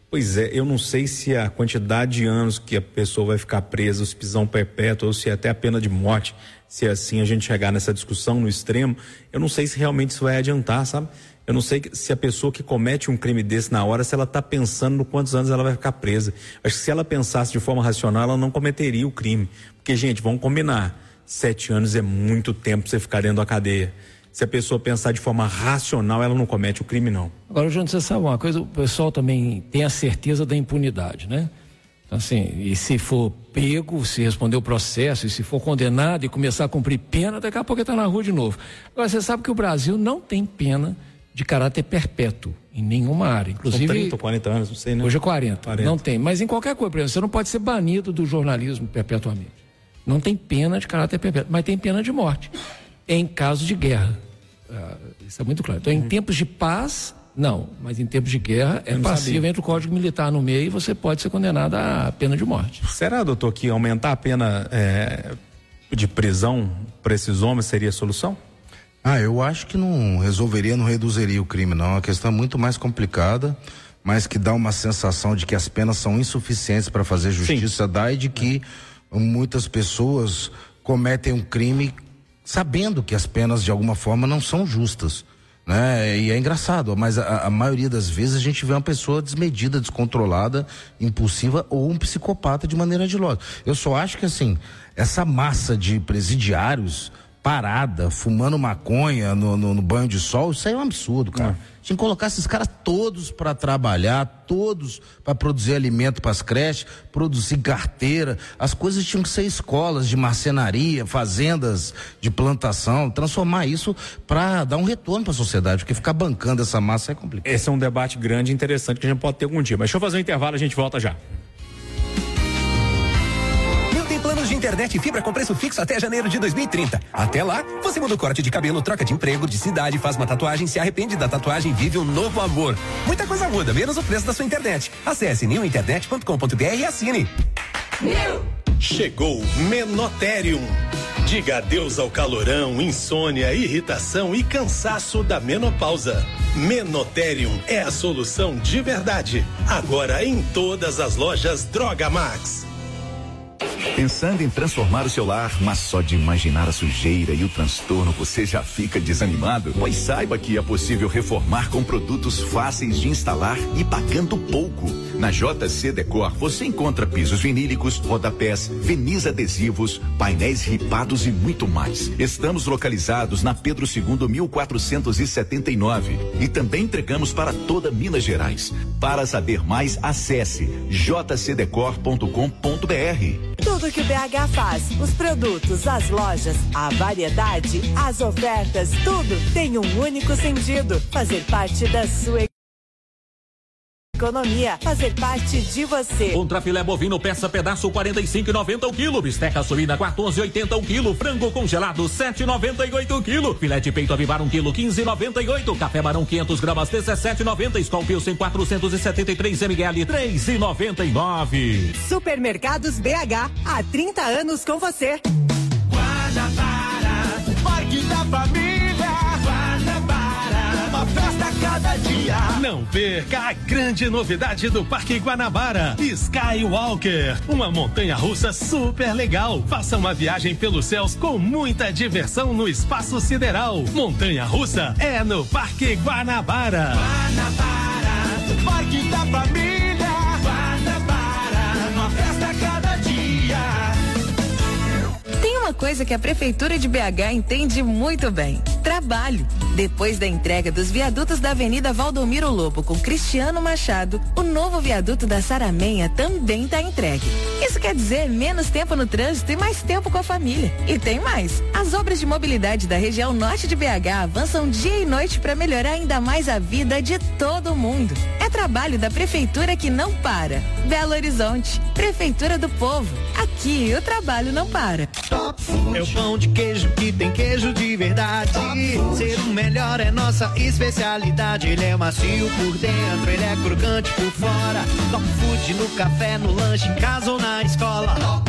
Pois é, eu não sei se a quantidade de anos que a pessoa vai ficar presa, se prisão perpétua ou se é até a pena de morte, se assim a gente chegar nessa discussão no extremo, eu não sei se realmente isso vai adiantar, sabe? Eu não sei se a pessoa que comete um crime desse na hora, se ela está pensando no quantos anos ela vai ficar presa. Acho que se ela pensasse de forma racional, ela não cometeria o crime. Porque, gente, vamos combinar, sete anos é muito tempo pra você ficar dentro da cadeia. Se a pessoa pensar de forma racional, ela não comete o crime, não. Agora, Júnior, você sabe uma coisa, o pessoal também tem a certeza da impunidade, né? Então, assim, e se for pego, se responder o processo, e se for condenado e começar a cumprir pena, daqui a pouco ele está na rua de novo. Agora, você sabe que o Brasil não tem pena de caráter perpétuo em nenhuma área. Inclusive, são trinta ou quarenta anos, não sei, né? Hoje é quarenta, quarenta. Não tem. Mas em qualquer coisa, por exemplo, você não pode ser banido do jornalismo perpetuamente. Não tem pena de caráter perpétuo, mas tem pena de morte em caso de guerra. Ah, isso é muito claro. Então, em uhum. tempos de paz, não, mas em tempos de guerra é passível, entra o Código Militar no meio e você pode ser condenado à pena de morte. Será, doutor, que aumentar a pena é, de prisão para esses homens seria a solução? Ah, eu acho que não resolveria, não reduziria o crime, não. É uma questão muito mais complicada, mas que dá uma sensação de que as penas são insuficientes para fazer justiça, Sim. dá e de que muitas pessoas cometem um crime sabendo que as penas de alguma forma não são justas, né? E é engraçado, mas a, a maioria das vezes a gente vê uma pessoa desmedida, descontrolada, impulsiva ou um psicopata de maneira ardilosa. Eu só acho que assim, essa massa de presidiários parada, fumando maconha no, no, no banho de sol, isso aí é um absurdo, cara. Hum. Tinha que colocar esses caras todos para trabalhar, todos para produzir alimento para as creches, produzir carteira. As coisas tinham que ser escolas de marcenaria, fazendas de plantação, transformar isso para dar um retorno para a sociedade, porque ficar bancando essa massa é complicado. Esse é um debate grande e interessante que a gente pode ter algum dia. Mas deixa eu fazer um intervalo, a gente volta já. Planos de internet e fibra com preço fixo até janeiro de dois mil e trinta. Até lá, você muda o corte de cabelo, troca de emprego, de cidade, faz uma tatuagem, se arrepende da tatuagem, vive um novo amor. Muita coisa muda, menos o preço da sua internet. Acesse new internet ponto com ponto b r e assine. Chegou Menotherium. Diga adeus ao calorão, insônia, irritação e cansaço da menopausa. Menotherium é a solução de verdade. Agora em todas as lojas Droga Max. Pensando em transformar o seu lar, mas só de imaginar a sujeira e o transtorno você já fica desanimado? Pois saiba que é possível reformar com produtos fáceis de instalar e pagando pouco. Na J C Decor você encontra pisos vinílicos, rodapés, verniz adesivos, painéis ripados e muito mais. Estamos localizados na Pedro segundo mil quatrocentos e setenta e nove e também entregamos para toda Minas Gerais. Para saber mais, acesse j c decor ponto com ponto b r. Tudo que o B H faz, os produtos, as lojas, a variedade, as ofertas, tudo tem um único sentido: fazer parte da sua economia, fazer parte de você. Contrafilé bovino peça pedaço quarenta e cinco e noventa o quilo, bisteca suína quatorze e oitenta o quilo, frango congelado sete e noventa e oito o quilo, filé de peito avivar um quilo quinze e noventa e oito, café Barão quinhentos gramas dezessete e noventa, Skol Pilsen quatrocentos e setenta e três mililitros três e noventa e nove. Supermercados B H, há trinta anos com você. Guanabara, Parque da Família. Guanabara, uma festa a cada dia. Não perca a grande novidade do Parque Guanabara, Skywalker, uma montanha-russa super legal. Faça uma viagem pelos céus com muita diversão no espaço sideral. Montanha-russa é no Parque Guanabara. Guanabara, Parque da Família. Guanabara, uma festa a cada dia. Tem uma coisa que a Prefeitura de B H entende muito bem: trabalho. Depois da entrega dos viadutos da Avenida Valdomiro Lobo com Cristiano Machado, o novo viaduto da Saramenha também está entregue. Isso quer dizer menos tempo no trânsito e mais tempo com a família. E tem mais: as obras de mobilidade da região norte de B H avançam dia e noite para melhorar ainda mais a vida de todo mundo. É trabalho da Prefeitura que não para. Belo Horizonte, Prefeitura do Povo. Aqui o trabalho não para. É o pão de queijo que tem queijo de verdade. Ser o melhor é nossa especialidade. Ele é macio por dentro, ele é crocante por fora. Top Food no café, no lanche, em casa ou na escola. Top Food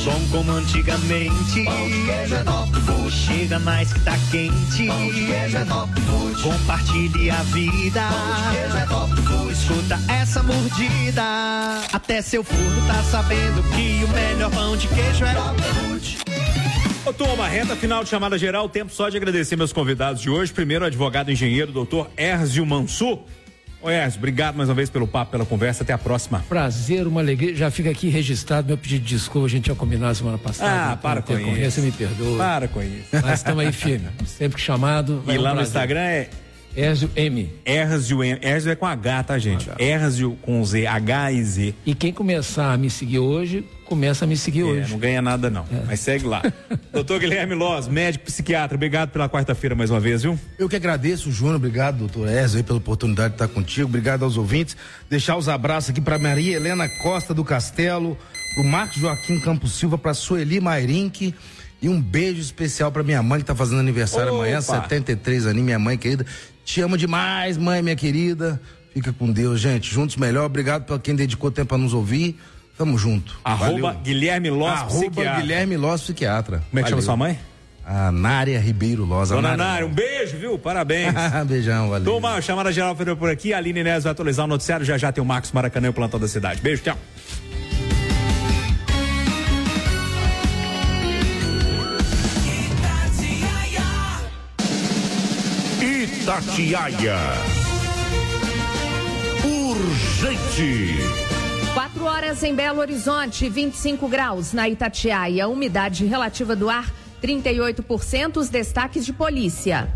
bom como antigamente. Pão de queijo é Top Food. Chega mais que tá quente. Pão de queijo é Top Food. Compartilhe a vida. Pão de queijo é Top Food. Escuta essa mordida. Até seu forno tá sabendo que o melhor pão de queijo é Top Food. Ô, turma, reta final de chamada geral, tempo só de agradecer meus convidados de hoje. Primeiro, o advogado engenheiro, doutor Érzio Mansur. Ô, Érzio, obrigado mais uma vez pelo papo, pela conversa. Até a próxima. Prazer, uma alegria. Já fica aqui registrado meu pedido de desculpa. A gente tinha combinado semana passada. Ah, para com isso. Você me perdoa. Para com isso. Mas estamos aí firme. Sempre que chamado. E lá no Instagram é Érzio M. Érzio M. Érzio é com H, tá, gente? Érzio com Z, H e Z. E quem começar a me seguir hoje, começa a me seguir é, hoje. Não ganha nada, não. É. Mas segue lá. Doutor Guilherme Loz, médico psiquiatra, obrigado pela quarta-feira mais uma vez, viu? Eu que agradeço, Júnior. Obrigado, doutor Érzio, aí, pela oportunidade de estar contigo. Obrigado aos ouvintes. Deixar os abraços aqui para Maria Helena Costa do Castelo, pro Marcos Joaquim Campos Silva, pra Sueli Mairink. E um beijo especial pra minha mãe que tá fazendo aniversário Opa. amanhã, setenta e três aninhos, minha mãe querida. Te amo demais, mãe, minha querida. Fica com Deus, gente. Juntos melhor. Obrigado pra quem dedicou tempo a nos ouvir. Tamo junto. Arroba Valeu. Guilherme Loz, Arroba psiquiatra. Guilherme Loz, psiquiatra. Como é que Valeu. chama sua mãe? A Nária Ribeiro Loz. Dona Nária, um beijo, viu? Parabéns. Beijão, valeu. Turma, chamada geral foi por aqui. A Aline Inés vai atualizar o noticiário. Já já tem o Marcos Maracanã e o Plantão da Cidade. Beijo, tchau. Itatiaia. Urgente. Quatro horas em Belo Horizonte, vinte e cinco graus na Itatiaia. Umidade relativa do ar, trinta e oito por cento. Os destaques de polícia.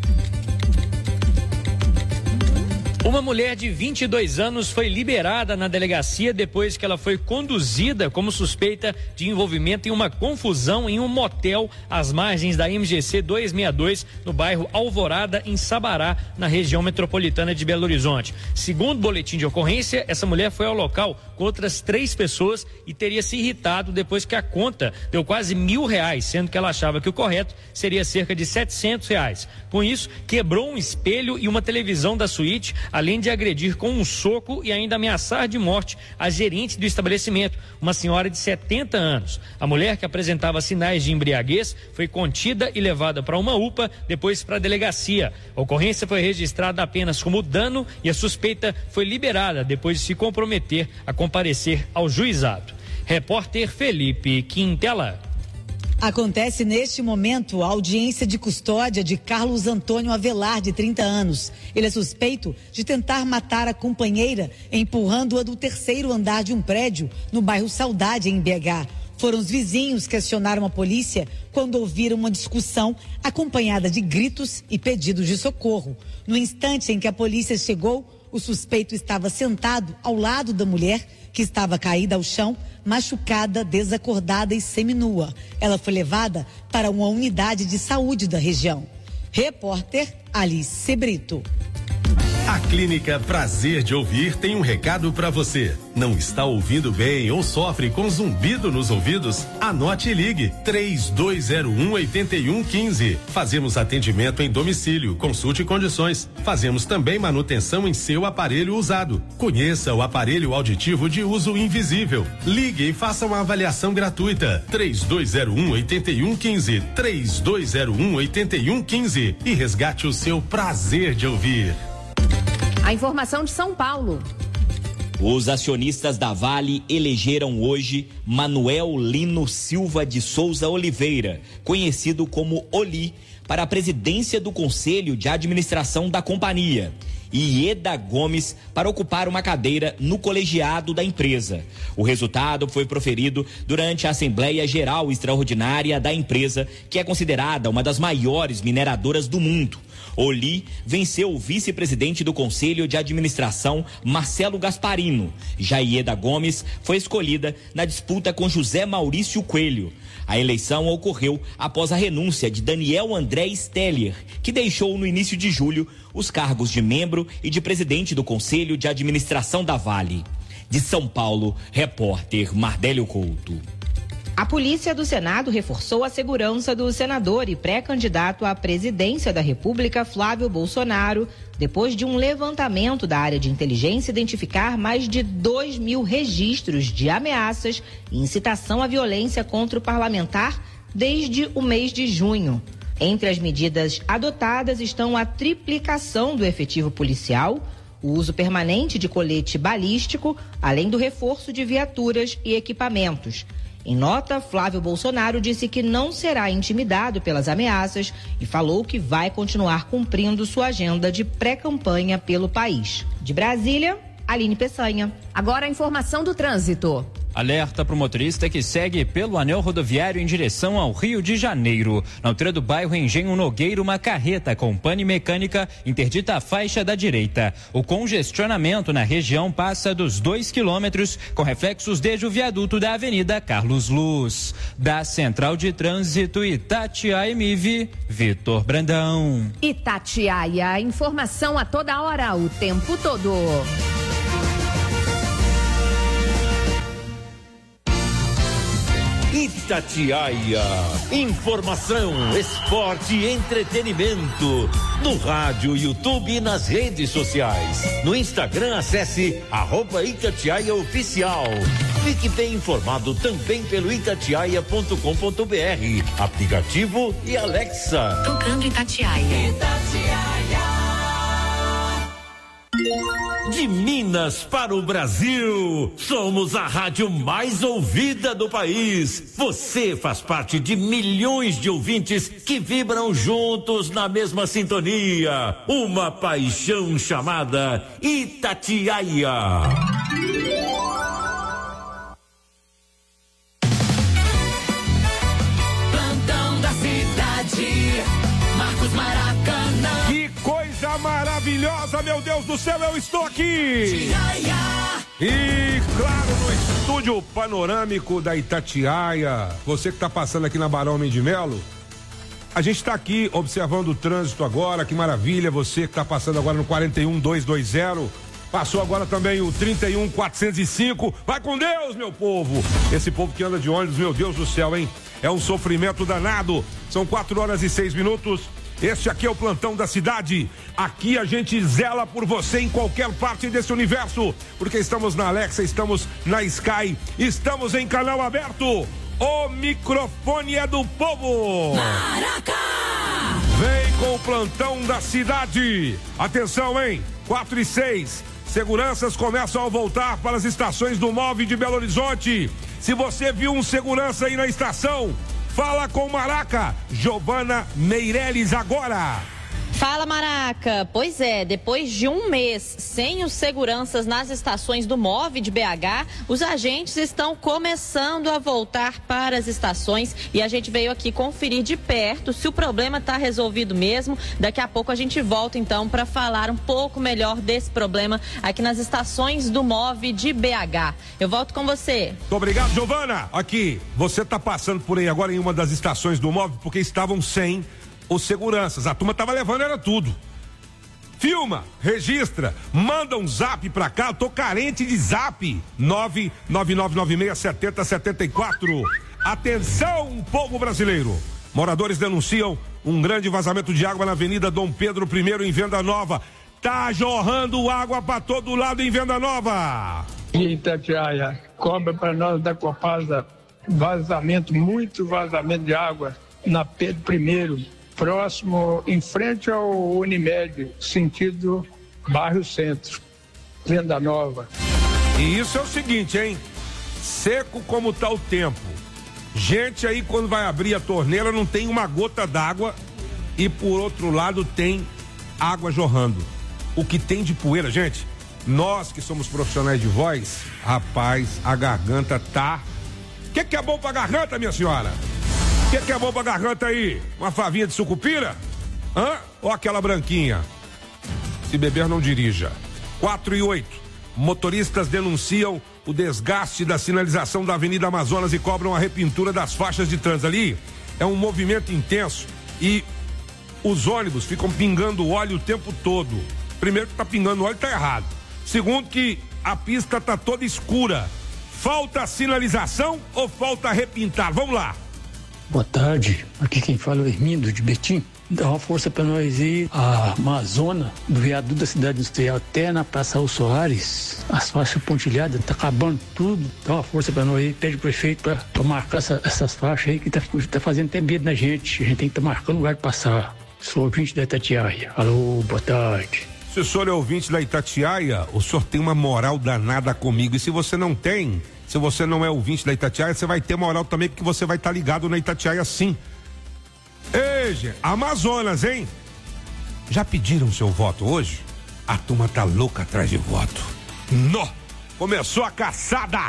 Uma mulher de vinte e dois anos foi liberada na delegacia depois que ela foi conduzida como suspeita de envolvimento em uma confusão em um motel às margens da M G C duzentos e sessenta e dois, no bairro Alvorada, em Sabará, na região metropolitana de Belo Horizonte. Segundo o boletim de ocorrência, essa mulher foi ao local com outras três pessoas e teria se irritado depois que a conta deu quase mil reais, sendo que ela achava que o correto seria cerca de setecentos reais. Com isso, quebrou um espelho e uma televisão da suíte, além de agredir com um soco e ainda ameaçar de morte a gerente do estabelecimento, uma senhora de setenta anos. A mulher, que apresentava sinais de embriaguez, foi contida e levada para uma U P A, depois para a delegacia. A ocorrência foi registrada apenas como dano e a suspeita foi liberada depois de se comprometer a comparecer ao juizado. Repórter Felipe Quintela. Acontece neste momento a audiência de custódia de Carlos Antônio Avelar, de trinta anos. Ele é suspeito de tentar matar a companheira, empurrando-a do terceiro andar de um prédio no bairro Saudade, em B H. Foram os vizinhos que acionaram a polícia quando ouviram uma discussão acompanhada de gritos e pedidos de socorro. No instante em que a polícia chegou, o suspeito estava sentado ao lado da mulher, que estava caída ao chão, machucada, desacordada e seminua. Ela foi levada para uma unidade de saúde da região. Repórter Alice Brito. A Clínica Prazer de Ouvir tem um recado para você. Não está ouvindo bem ou sofre com zumbido nos ouvidos? Anote e ligue três dois zero um, oito um um cinco. Fazemos atendimento em domicílio, consulte condições. Fazemos também manutenção em seu aparelho usado. Conheça o aparelho auditivo de uso invisível. Ligue e faça uma avaliação gratuita. três dois zero um, oito um um cinco. três dois zero um, oito um um cinco e resgate o seu prazer de ouvir. A informação de São Paulo. Os acionistas da Vale elegeram hoje Manuel Lino Silva de Souza Oliveira, conhecido como Oli, para a presidência do Conselho de Administração da companhia, e Ieda Gomes para ocupar uma cadeira no colegiado da empresa. O resultado foi proferido durante a Assembleia Geral Extraordinária da empresa, que é considerada uma das maiores mineradoras do mundo. Oli venceu o vice-presidente do Conselho de Administração, Marcelo Gasparino. Já Ieda Gomes foi escolhida na disputa com José Maurício Coelho. A eleição ocorreu após a renúncia de Daniel André Steller, que deixou no início de julho os cargos de membro e de presidente do Conselho de Administração da Vale. De São Paulo, repórter Mardélio Couto. A Polícia do Senado reforçou a segurança do senador e pré-candidato à presidência da República, Flávio Bolsonaro, depois de um levantamento da área de inteligência identificar mais de dois mil registros de ameaças e incitação à violência contra o parlamentar desde o mês de junho. Entre as medidas adotadas estão a triplicação do efetivo policial, o uso permanente de colete balístico, além do reforço de viaturas e equipamentos. Em nota, Flávio Bolsonaro disse que não será intimidado pelas ameaças e falou que vai continuar cumprindo sua agenda de pré-campanha pelo país. De Brasília, Aline Peçanha. Agora a informação do trânsito. Alerta para o motorista que segue pelo anel rodoviário em direção ao Rio de Janeiro. Na altura do bairro Engenho Nogueiro, uma carreta com pane mecânica interdita a faixa da direita. O congestionamento na região passa dos dois quilômetros, com reflexos desde o viaduto da Avenida Carlos Luz. Da Central de Trânsito Itatiaia M I V, Vitor Brandão. Itatiaia, informação a toda hora, o tempo todo. Itatiaia. Informação, esporte e entretenimento. No rádio, YouTube e nas redes sociais. No Instagram, acesse arroba Itatiaia Oficial. Fique bem informado também pelo itatiaia ponto com ponto br. Aplicativo e Alexa. Tocando Itatiaia. Itatiaia. De Minas para o Brasil, somos a rádio mais ouvida do país. Você faz parte de milhões de ouvintes que vibram juntos na mesma sintonia. Uma paixão chamada Itatiaia. Plantão da cidade, Marcos Maracanã. Que coisa maravilhosa, meu Deus do céu, eu estou aqui! E claro, no estúdio panorâmico da Itatiaia, você que está passando aqui na Barão Homem de Melo, a gente está aqui observando o trânsito agora, que maravilha, você que está passando agora no quarenta e um dois dois zero, passou agora também o trinta e um quatrocentos e cinco, vai com Deus, meu povo! Esse povo que anda de ônibus, meu Deus do céu, hein? É um sofrimento danado, são quatro horas e seis minutos. Este aqui é o plantão da cidade. Aqui a gente zela por você em qualquer parte desse universo, porque estamos na Alexa, estamos na Sky, estamos em canal aberto. O microfone é do povo. Maraca! Vem com o plantão da cidade. Atenção, hein? quatro e seis. Seguranças começam a voltar para as estações do M O V de Belo Horizonte. Se você viu um segurança aí na estação, fala com Maraca, Giovana Meireles agora. Fala, Maraca. Pois é, depois de um mês sem os seguranças nas estações do M O V de B H, os agentes estão começando a voltar para as estações e a gente veio aqui conferir de perto se o problema está resolvido mesmo. Daqui a pouco a gente volta então para falar um pouco melhor desse problema aqui nas estações do M O V de B H. Eu volto com você. Muito obrigado, Giovana. Aqui, você está passando por aí agora em uma das estações do M O V porque estavam sem os seguranças, a turma tava levando, era tudo. Filma, registra, manda um zap pra cá, tô carente de zap. nove nove nove nove seis sete zero sete quatro. Atenção, povo brasileiro. Moradores denunciam um grande vazamento de água na Avenida Dom Pedro I em Venda Nova. Tá jorrando água pra todo lado em Venda Nova. Itatiaia, cobra pra nós da Copasa vazamento, muito vazamento de água na Pedro I. Próximo, em frente ao Unimed, sentido bairro Centro, Venda Nova. E isso é o seguinte, hein? Seco como tá o tempo. Gente aí, quando vai abrir a torneira, não tem uma gota d'água e por outro lado tem água jorrando. O que tem de poeira, gente, nós que somos profissionais de voz, rapaz, a garganta tá... O que que é bom pra garganta, minha senhora? O que, que é bom pra garganta aí? Uma favinha de sucupira? Hã? Ou aquela branquinha? Se beber, não dirija. quatro e oito. Motoristas denunciam o desgaste da sinalização da Avenida Amazonas e cobram a repintura das faixas de trânsito. Ali é um movimento intenso e os ônibus ficam pingando óleo o tempo todo. Primeiro que tá pingando óleo, tá errado. Segundo que a pista tá toda escura. falta sinalização ou falta repintar? Vamos lá. Boa tarde, aqui quem fala é o Hermindo de Betim. Dá uma força para nós ir a uma zona do viaduto da cidade industrial até na Praça Raul Soares, as faixas pontilhadas, tá acabando tudo. Dá uma força para nós ir, pede o prefeito para marcar essa, essas faixas aí que tá, tá fazendo até medo na gente. A gente tem que estar tá marcando lugar de passar. Sou ouvinte da Itatiaia. Alô, boa tarde. Se o senhor é ouvinte da Itatiaia, o senhor tem uma moral danada comigo. E se você não tem, se você não é ouvinte da Itatiaia, você vai ter moral também, porque você vai estar tá ligado na Itatiaia sim. Ei, gente, Amazonas, hein? Já pediram seu voto hoje? A turma tá louca atrás de voto. Nó! Começou a caçada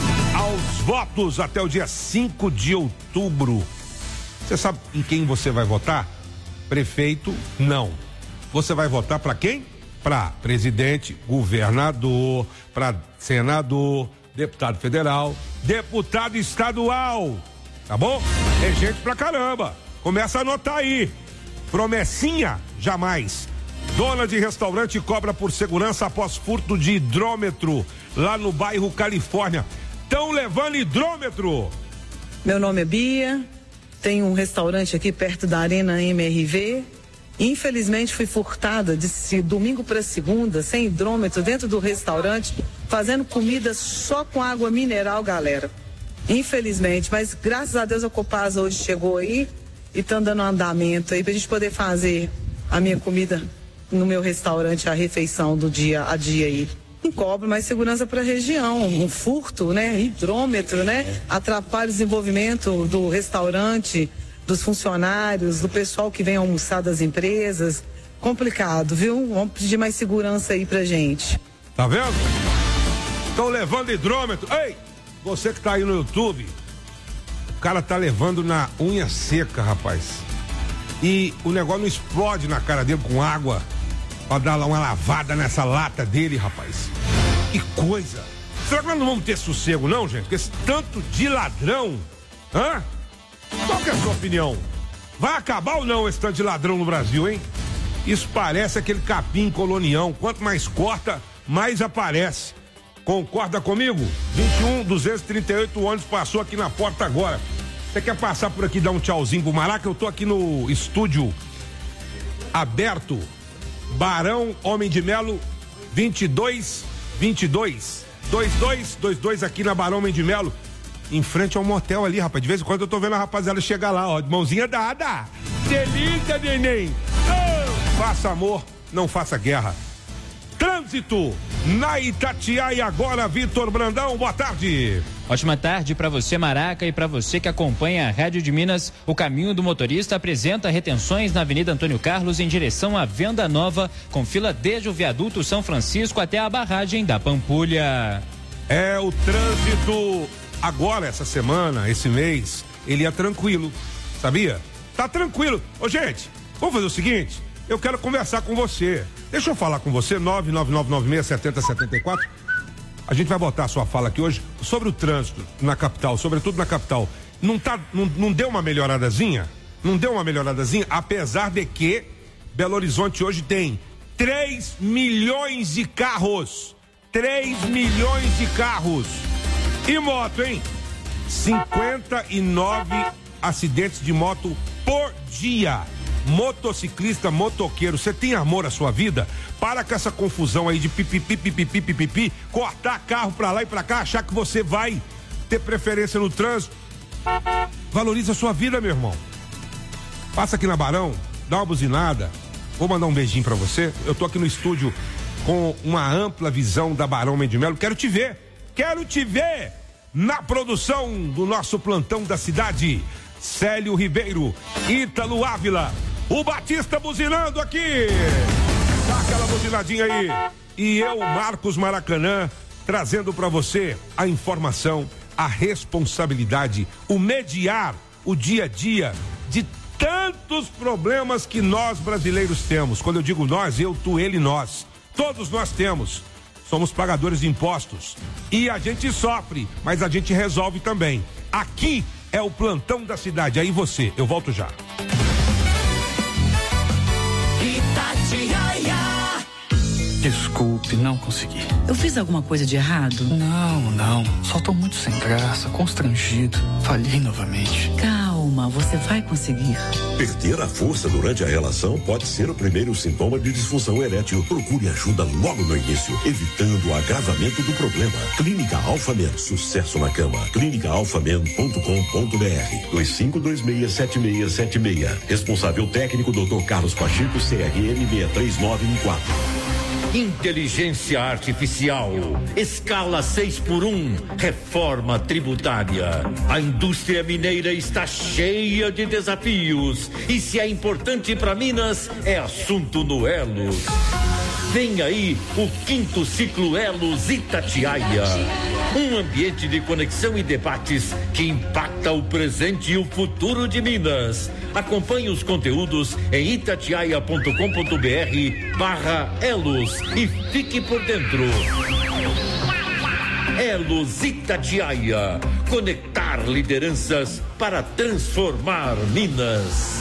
aos votos até o dia cinco de outubro. Você sabe em quem você vai votar? Prefeito, não. Você vai votar para quem? Para presidente, governador, para senador, deputado federal, deputado estadual. Tá bom? É gente pra caramba. Começa a anotar aí. Promessinha, jamais. Dona de restaurante cobra por segurança após furto de hidrômetro lá no bairro Califórnia. Estão levando hidrômetro. Meu nome é Bia, tenho um restaurante aqui perto da Arena M R V. Infelizmente fui furtada de domingo para segunda, sem hidrômetro, dentro do restaurante, fazendo comida só com água mineral, galera. Infelizmente, mas graças a Deus a Copasa hoje chegou aí e estão dando um andamento aí pra gente poder fazer a minha comida no meu restaurante, a refeição do dia a dia aí. Um cobro mais segurança para a região, um furto, né? Hidrômetro, né? Atrapalha o desenvolvimento do restaurante, dos funcionários, do pessoal que vem almoçar das empresas. Complicado, viu? Vamos pedir mais segurança aí pra gente. Tá vendo? Estão levando hidrômetro. Ei, você que tá aí no YouTube, o cara tá levando na unha seca, rapaz. E o negócio não explode na cara dele com água pra dar lá uma lavada nessa lata dele, rapaz. Que coisa. Será que nós não vamos ter sossego, não, gente? Com esse tanto de ladrão. Hã? Qual que é a sua opinião? Vai acabar ou não esse tanto de ladrão no Brasil, hein? Isso parece aquele capim colonial. Quanto mais corta, mais aparece. Concorda comigo? vinte e um, duzentos e trinta e oito ônibus passou aqui na porta agora. Você quer passar por aqui e dar um tchauzinho pro Maraca? Eu tô aqui no estúdio aberto, Barão Homem de Melo, vinte e dois, vinte e dois, vinte e dois, vinte e dois aqui na Barão Homem de Melo, em frente ao motel ali, rapaz. De vez em quando eu tô vendo a rapaziada chegar lá, ó, de mãozinha dada. Delícia, neném. Oh, faça amor, não faça guerra. Trânsito na Itatiaia agora, Vitor Brandão, boa tarde. Ótima tarde para você, Maraca, e para você que acompanha a Rádio de Minas. O Caminho do Motorista apresenta retenções na Avenida Antônio Carlos em direção à Venda Nova, com fila desde o viaduto São Francisco até a barragem da Pampulha. É, o trânsito agora, essa semana, esse mês, ele é tranquilo, sabia? Tá tranquilo. Ô, gente, vamos fazer o seguinte, eu quero conversar com você. Deixa eu falar com você, nove nove nove nove seis sete zero sete quatro. A gente vai botar a sua fala aqui hoje sobre o trânsito na capital, sobretudo na capital. Não tá, não, não deu uma melhoradazinha? Não deu uma melhoradazinha? Apesar de que Belo Horizonte hoje tem três milhões de carros. três milhões de carros. E moto, hein? cinquenta e nove acidentes de moto por dia. Motociclista, motoqueiro, você tem amor à sua vida? Para com essa confusão aí de pipipi, pipipi, pipipi, cortar carro pra lá e pra cá, achar que você vai ter preferência no trânsito. Valoriza a sua vida, meu irmão. Passa aqui na Barão, dá uma buzinada. Vou mandar um beijinho pra você. Eu tô aqui no estúdio com uma ampla visão da Barão Mendes de Melo. Quero te ver, quero te ver na produção do nosso plantão da cidade. Célio Ribeiro, Ítalo Ávila, o Batista buzinando aqui. Dá aquela buzinadinha aí. E eu, Marcos Maracanã, trazendo pra você a informação, a responsabilidade, o mediar o dia a dia de tantos problemas que nós brasileiros temos. Quando eu digo nós, eu, tu, ele, nós. Todos nós temos. Somos pagadores de impostos. E a gente sofre, mas a gente resolve também. Aqui é o plantão da cidade. Aí você, eu volto já. Itatiaia. Desculpe, não consegui. Eu fiz alguma coisa de errado? Não, não. Só tô muito sem graça, constrangido. Falhei novamente. Calma, você vai conseguir. Perder a força durante a relação pode ser o primeiro sintoma de disfunção erétil. Procure ajuda logo no início, evitando o agravamento do problema. Clínica Alphamen, sucesso na cama. clínica alphamen ponto com ponto br dois cinco dois seis sete seis sete seis. Responsável técnico doutor Carlos Pacheco, C R M seis três nove um quatro. Inteligência Artificial, escala seis por um, reforma tributária. A indústria mineira está cheia de desafios e se é importante para Minas, é assunto no Elos. Vem aí o quinto ciclo Elos Itatiaia. Um ambiente de conexão e debates que impacta o presente e o futuro de Minas. Acompanhe os conteúdos em itatiaia ponto com ponto br barra Elos e fique por dentro. Elos Itatiaia. Conectar lideranças para transformar Minas.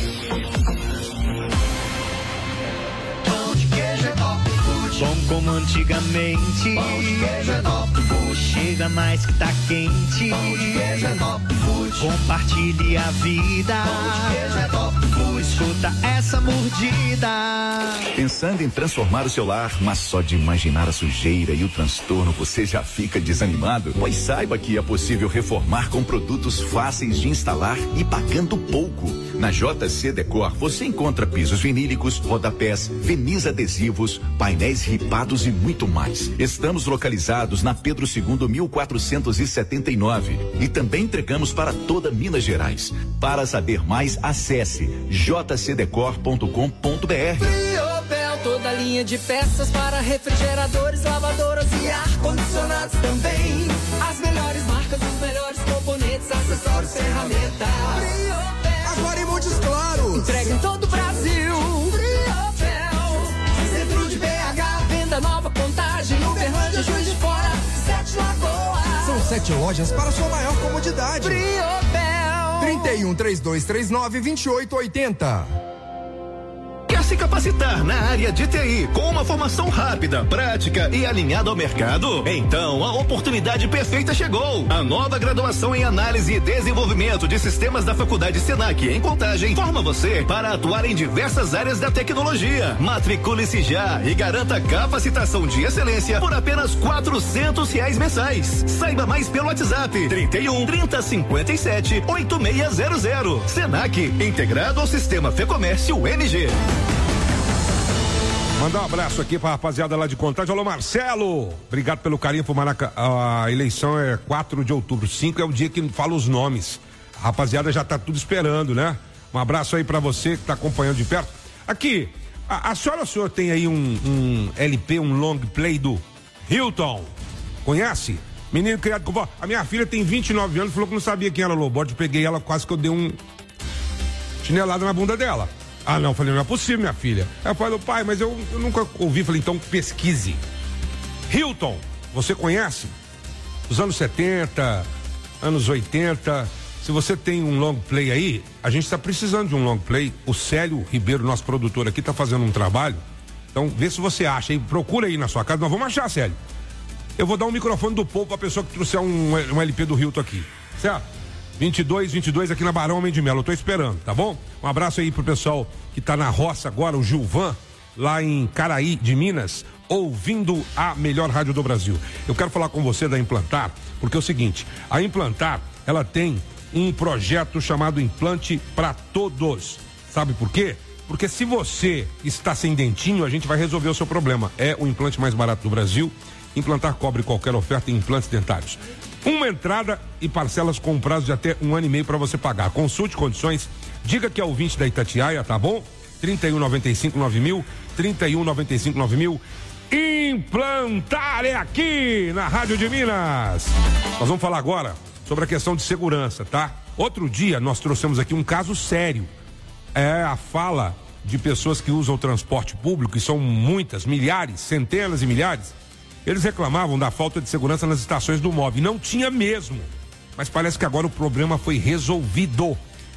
Bom como antigamente. Pão de queijo é Top Food. Chega mais que tá quente. Pão de queijo é Top Food. Compartilhe a vida. Pão de queijo é Top Food. Escuta essa mordida. Pensando em transformar o seu lar, mas só de imaginar a sujeira e o transtorno você já fica desanimado? Pois saiba que é possível reformar com produtos fáceis de instalar e pagando pouco. Na J C Decor você encontra pisos vinílicos, rodapés, verniz adesivos, painéis ripados e muito mais. Estamos localizados na Pedro segundo mil quatrocentos e setenta e nove e também entregamos para toda Minas Gerais. Para saber mais, acesse j c decor ponto com ponto br. Friobel, toda linha de peças para refrigeradores, lavadoras e ar-condicionados também. As melhores marcas, os melhores componentes, acessórios, ferramentas. Friobel, agora em Montes Claros. Entrega em todo o Brasil. Friobel, centro de B H, venda nova, Contagem, Uberlândia, Juiz de Fora, Sete Lagoas. São sete lojas para sua maior comodidade. Friobel. trinta e um, trinta e dois trinta e nove, vinte e oito oitenta. Quer se capacitar na área de T I com uma formação rápida, prática e alinhada ao mercado? Então a oportunidade perfeita chegou. A nova graduação em Análise e Desenvolvimento de Sistemas da Faculdade Senac em Contagem forma você para atuar em diversas áreas da tecnologia. Matricule-se já e garanta capacitação de excelência por apenas quatrocentos reais mensais. Saiba mais pelo WhatsApp trinta e um, trinta, cinquenta e sete, oitenta e seis zero zero. Senac, integrado ao sistema Fecomércio N G. Mandar um abraço aqui pra rapaziada lá de Contagem. Alô, Marcelo! Obrigado pelo carinho pro Maraca. A eleição é quatro de outubro. cinco é o dia que fala os nomes. A rapaziada já tá tudo esperando, né? Um abraço aí pra você que tá acompanhando de perto. Aqui, a, a senhora, a senhora tem aí um, um L P, um long play do Hilton. Conhece? Menino criado com vó. A minha filha tem vinte e nove anos, falou que não sabia quem era Lobode. Peguei ela, quase que eu dei um chinelada na bunda dela. Ah, não, falei, não é possível, minha filha. Ela falou, pai, mas eu, eu nunca ouvi. Falei, então pesquise. Hilton, você conhece? Os anos setenta, anos oitenta. Se você tem um long play aí, a gente está precisando de um long play. O Célio Ribeiro, nosso produtor aqui, está fazendo um trabalho. Então, vê se você acha aí, procura aí na sua casa. Nós vamos achar, Célio. Eu vou dar um microfone do povo pra pessoa que trouxer um, um L P do Hilton aqui. Certo? vinte e dois, vinte e dois aqui na Barão Homem de Melo, eu tô esperando, tá bom? Um abraço aí pro pessoal que tá na roça agora, o Gilvan, lá em Caraí de Minas, ouvindo a melhor rádio do Brasil. Eu quero falar com você da Implantar, porque é o seguinte, a Implantar, ela tem um projeto chamado Implante para Todos. Sabe por quê? Porque se você está sem dentinho, a gente vai resolver o seu problema. É o implante mais barato do Brasil. Implantar cobre qualquer oferta em implantes dentários. Uma entrada e parcelas com prazo de até um ano e meio para você pagar. Consulte condições, diga que é ouvinte da Itatiaia, tá bom? trinta e um, noventa e cinco, nove mil, trinta e um, noventa e cinco, nove mil. Implantar é aqui na Rádio de Minas. Nós vamos falar agora sobre a questão de segurança, tá? Outro dia nós trouxemos aqui um caso sério. É a fala de pessoas que usam o transporte público, e são muitas, milhares, centenas e milhares. Eles reclamavam da falta de segurança nas estações do M O V. Não tinha mesmo. Mas parece que agora o problema foi resolvido.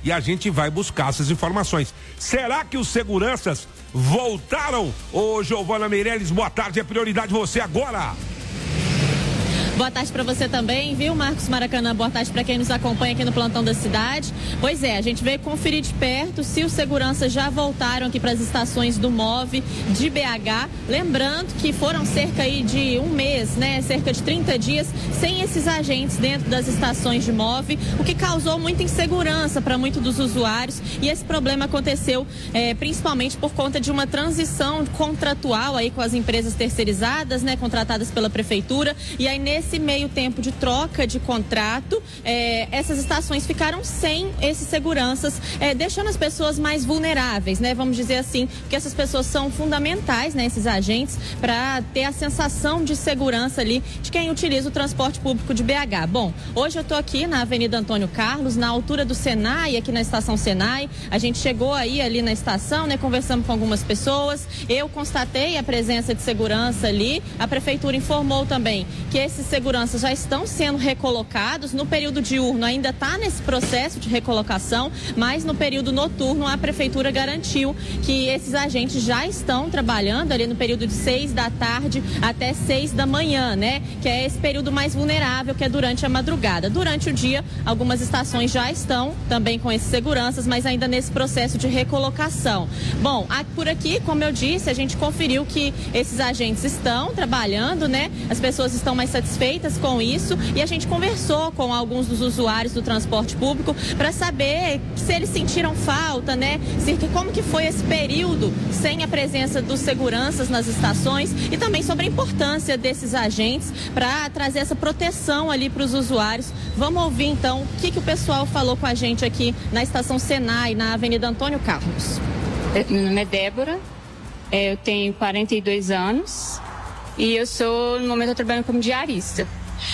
e a gente vai buscar essas informações. Será que os seguranças voltaram? Ô, Giovana Meirelles, boa tarde, é prioridade você agora. Boa tarde para você também, viu, Marcos Maracanã? Boa tarde para quem nos acompanha aqui no Plantão da Cidade. Pois é, a gente veio conferir de perto se os seguranças já voltaram aqui para as estações do MOVE de B H. Lembrando que foram cerca aí de um mês, né? Cerca de trinta dias sem esses agentes dentro das estações de MOVE, o que causou muita insegurança para muitos dos usuários. E esse problema aconteceu é, principalmente por conta de uma transição contratual aí com as empresas terceirizadas, né? Contratadas pela prefeitura. E aí, nesse Nesse meio tempo de troca de contrato, é, essas estações ficaram sem esses seguranças, é, deixando as pessoas mais vulneráveis, né? Vamos dizer assim, porque essas pessoas são fundamentais, né? Esses agentes, para ter a sensação de segurança ali de quem utiliza o transporte público de B H. Bom, hoje eu estou aqui na Avenida Antônio Carlos, na altura do Senai, aqui na estação Senai. A gente chegou aí ali na estação, né? Conversamos com algumas pessoas. Eu constatei a presença de segurança ali. A prefeitura informou também que esses seguranças já estão sendo recolocados. No período diurno ainda está nesse processo de recolocação, mas no período noturno a prefeitura garantiu que esses agentes já estão trabalhando ali no período de seis da tarde até seis da manhã, né? Que é esse período mais vulnerável, que é durante a madrugada. Durante o dia, algumas estações já estão também com esses seguranças, mas ainda nesse processo de recolocação. Bom, por aqui, como eu disse, a gente conferiu que esses agentes estão trabalhando, né? As pessoas estão mais satisfeitas com isso e a gente conversou com alguns dos usuários do transporte público para saber se eles sentiram falta, né? Se, como que foi esse período sem a presença dos seguranças nas estações e também sobre a importância desses agentes para trazer essa proteção ali para os usuários. Vamos ouvir então o que, que o pessoal falou com a gente aqui na estação Senai, na Avenida Antônio Carlos. Meu nome é Débora, eu tenho quarenta e dois anos. E eu sou, no momento, eu trabalho como diarista.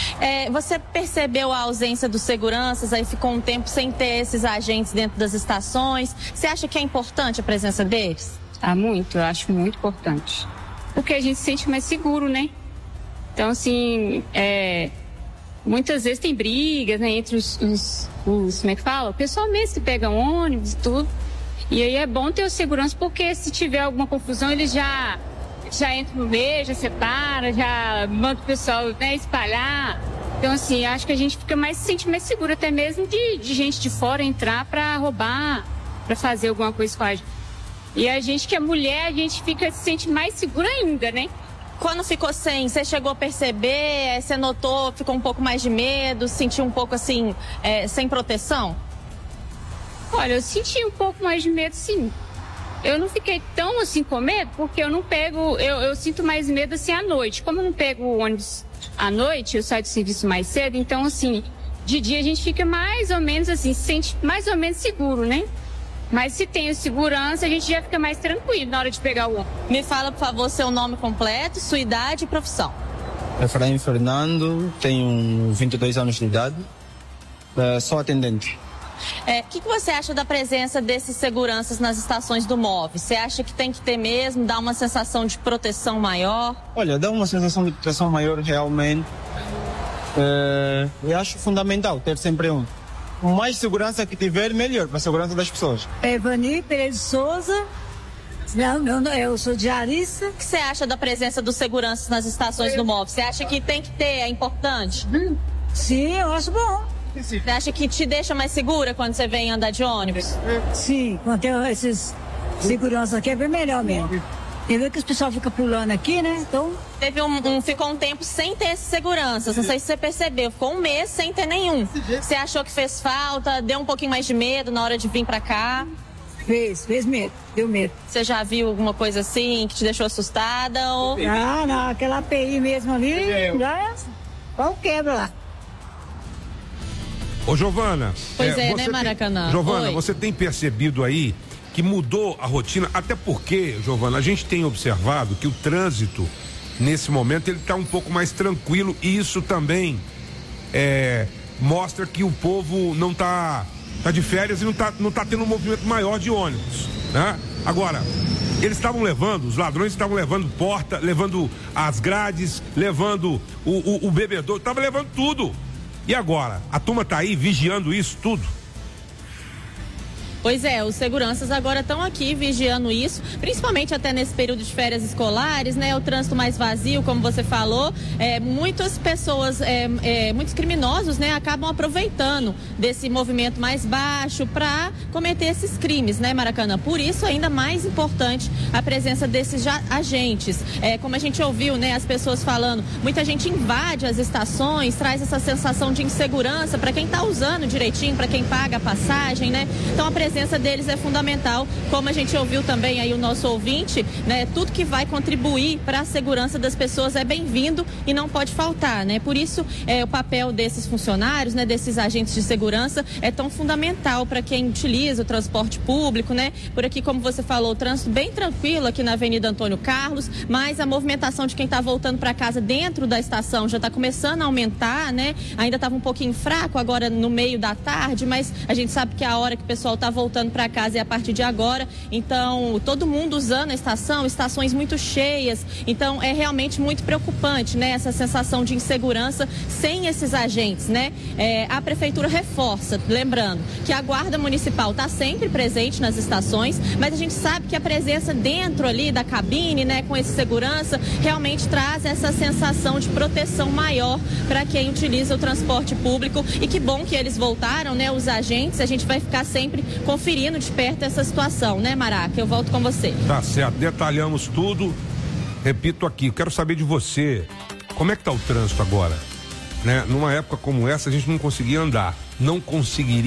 É, você percebeu a ausência dos seguranças, aí ficou um tempo sem ter esses agentes dentro das estações. Você acha que é importante a presença deles? Ah, muito, eu acho muito importante. Porque a gente se sente mais seguro, né? Então, assim, é, muitas vezes tem brigas, né, entre os, os, os, como é que fala? O pessoal mesmo que pega ônibus e tudo. E aí é bom ter o segurança, porque se tiver alguma confusão, eles já... já entra no meio, já separa, já manda o pessoal, né, espalhar. Então, assim, acho que a gente fica mais, se sente mais seguro até mesmo de, de gente de fora entrar para roubar, para fazer alguma coisa com a gente. E a gente que é mulher, a gente fica, se sente mais segura ainda, né? Quando ficou sem, você chegou a perceber, você notou, ficou um pouco mais de medo, sentiu um pouco assim, é, sem proteção? Olha, eu senti um pouco mais de medo, sim. Eu não fiquei tão assim com medo, porque eu não pego, eu, eu sinto mais medo assim à noite. Como eu não pego o ônibus à noite, eu saio do serviço mais cedo, então assim, de dia a gente fica mais ou menos assim, se sente mais ou menos seguro, né? Mas se tem segurança, a gente já fica mais tranquilo na hora de pegar o ônibus. Me fala, por favor, seu nome completo, sua idade e profissão. Efraim Fernando, tenho vinte e dois anos de idade, sou atendente. O é, que, que você acha da presença desses seguranças nas estações do MOVE? Você acha que tem que ter mesmo, dá uma sensação de proteção maior? Olha, dá uma sensação de proteção maior realmente. É, eu acho fundamental ter sempre um. Mais segurança que tiver, melhor para a segurança das pessoas. Evani Pereira de Souza. Não, eu, eu sou diarista. O que você acha da presença dos seguranças nas estações do MOVE? Você acha que tem que ter, é importante? Hum, sim, eu acho bom. Você acha que te deixa mais segura quando você vem andar de ônibus? Sim, quando tem esses segurança aqui é bem melhor mesmo. E vê que os pessoal ficam pulando aqui, né? Então... Teve um, um, ficou um tempo sem ter esses seguranças, não sei se você percebeu, ficou um mês sem ter nenhum. Você achou que fez falta, deu um pouquinho mais de medo na hora de vir pra cá? Fez, fez medo, deu medo. Você já viu alguma coisa assim que te deixou assustada? Ou... Ah, não, aquela A P I mesmo ali, já é pau quebra lá. Ô, Giovana. Pois é, é né, Maracanã? Tem, Giovana, Oi. Você tem percebido aí que mudou a rotina, até porque, Giovana, a gente tem observado que o trânsito, nesse momento, ele está um pouco mais tranquilo e isso também é, mostra que o povo não está tá de férias e não está não tá tendo um movimento maior de ônibus, né? Agora, eles estavam levando, os ladrões estavam levando porta, levando as grades, levando o, o, o bebedouro, estavam levando tudo. E agora? A turma tá aí vigiando isso tudo? Pois é, os seguranças agora estão aqui vigiando isso, principalmente até nesse período de férias escolares, né? O trânsito mais vazio, como você falou, é, muitas pessoas, é, é, muitos criminosos, né, acabam aproveitando desse movimento mais baixo para cometer esses crimes, né, Maracanã? Por isso, ainda mais importante a presença desses já, agentes. É, como a gente ouviu, né, as pessoas falando, muita gente invade as estações, traz essa sensação de insegurança para quem está usando direitinho, para quem paga a passagem, né? Então a presença deles é fundamental, como a gente ouviu também aí o nosso ouvinte, né? Tudo que vai contribuir para a segurança das pessoas é bem-vindo e não pode faltar, né? Por isso, é, o papel desses funcionários, né, desses agentes de segurança é tão fundamental para quem utiliza o transporte público, né? Por aqui, como você falou, o trânsito bem tranquilo aqui na Avenida Antônio Carlos, mas a movimentação de quem está voltando para casa dentro da estação já está começando a aumentar, né? Ainda estava um pouquinho fraco agora no meio da tarde, mas a gente sabe que a hora que o pessoal está voltando para casa é a partir de agora, então todo mundo usando a estação, estações muito cheias, então é realmente muito preocupante, né? Essa sensação de insegurança sem esses agentes, né? É, a prefeitura reforça, lembrando que a guarda municipal está sempre presente nas estações, mas a gente sabe que a presença dentro ali da cabine, né, com esse segurança, realmente traz essa sensação de proteção maior para quem utiliza o transporte público, e que bom que eles voltaram, né, os agentes. A gente vai ficar sempre conferindo de perto essa situação, né, Maraca? Eu volto com você. Tá certo, detalhamos tudo. Repito aqui, eu quero saber de você, como é que tá o trânsito agora? Né? Numa época como essa, a gente não conseguia andar, não conseguiria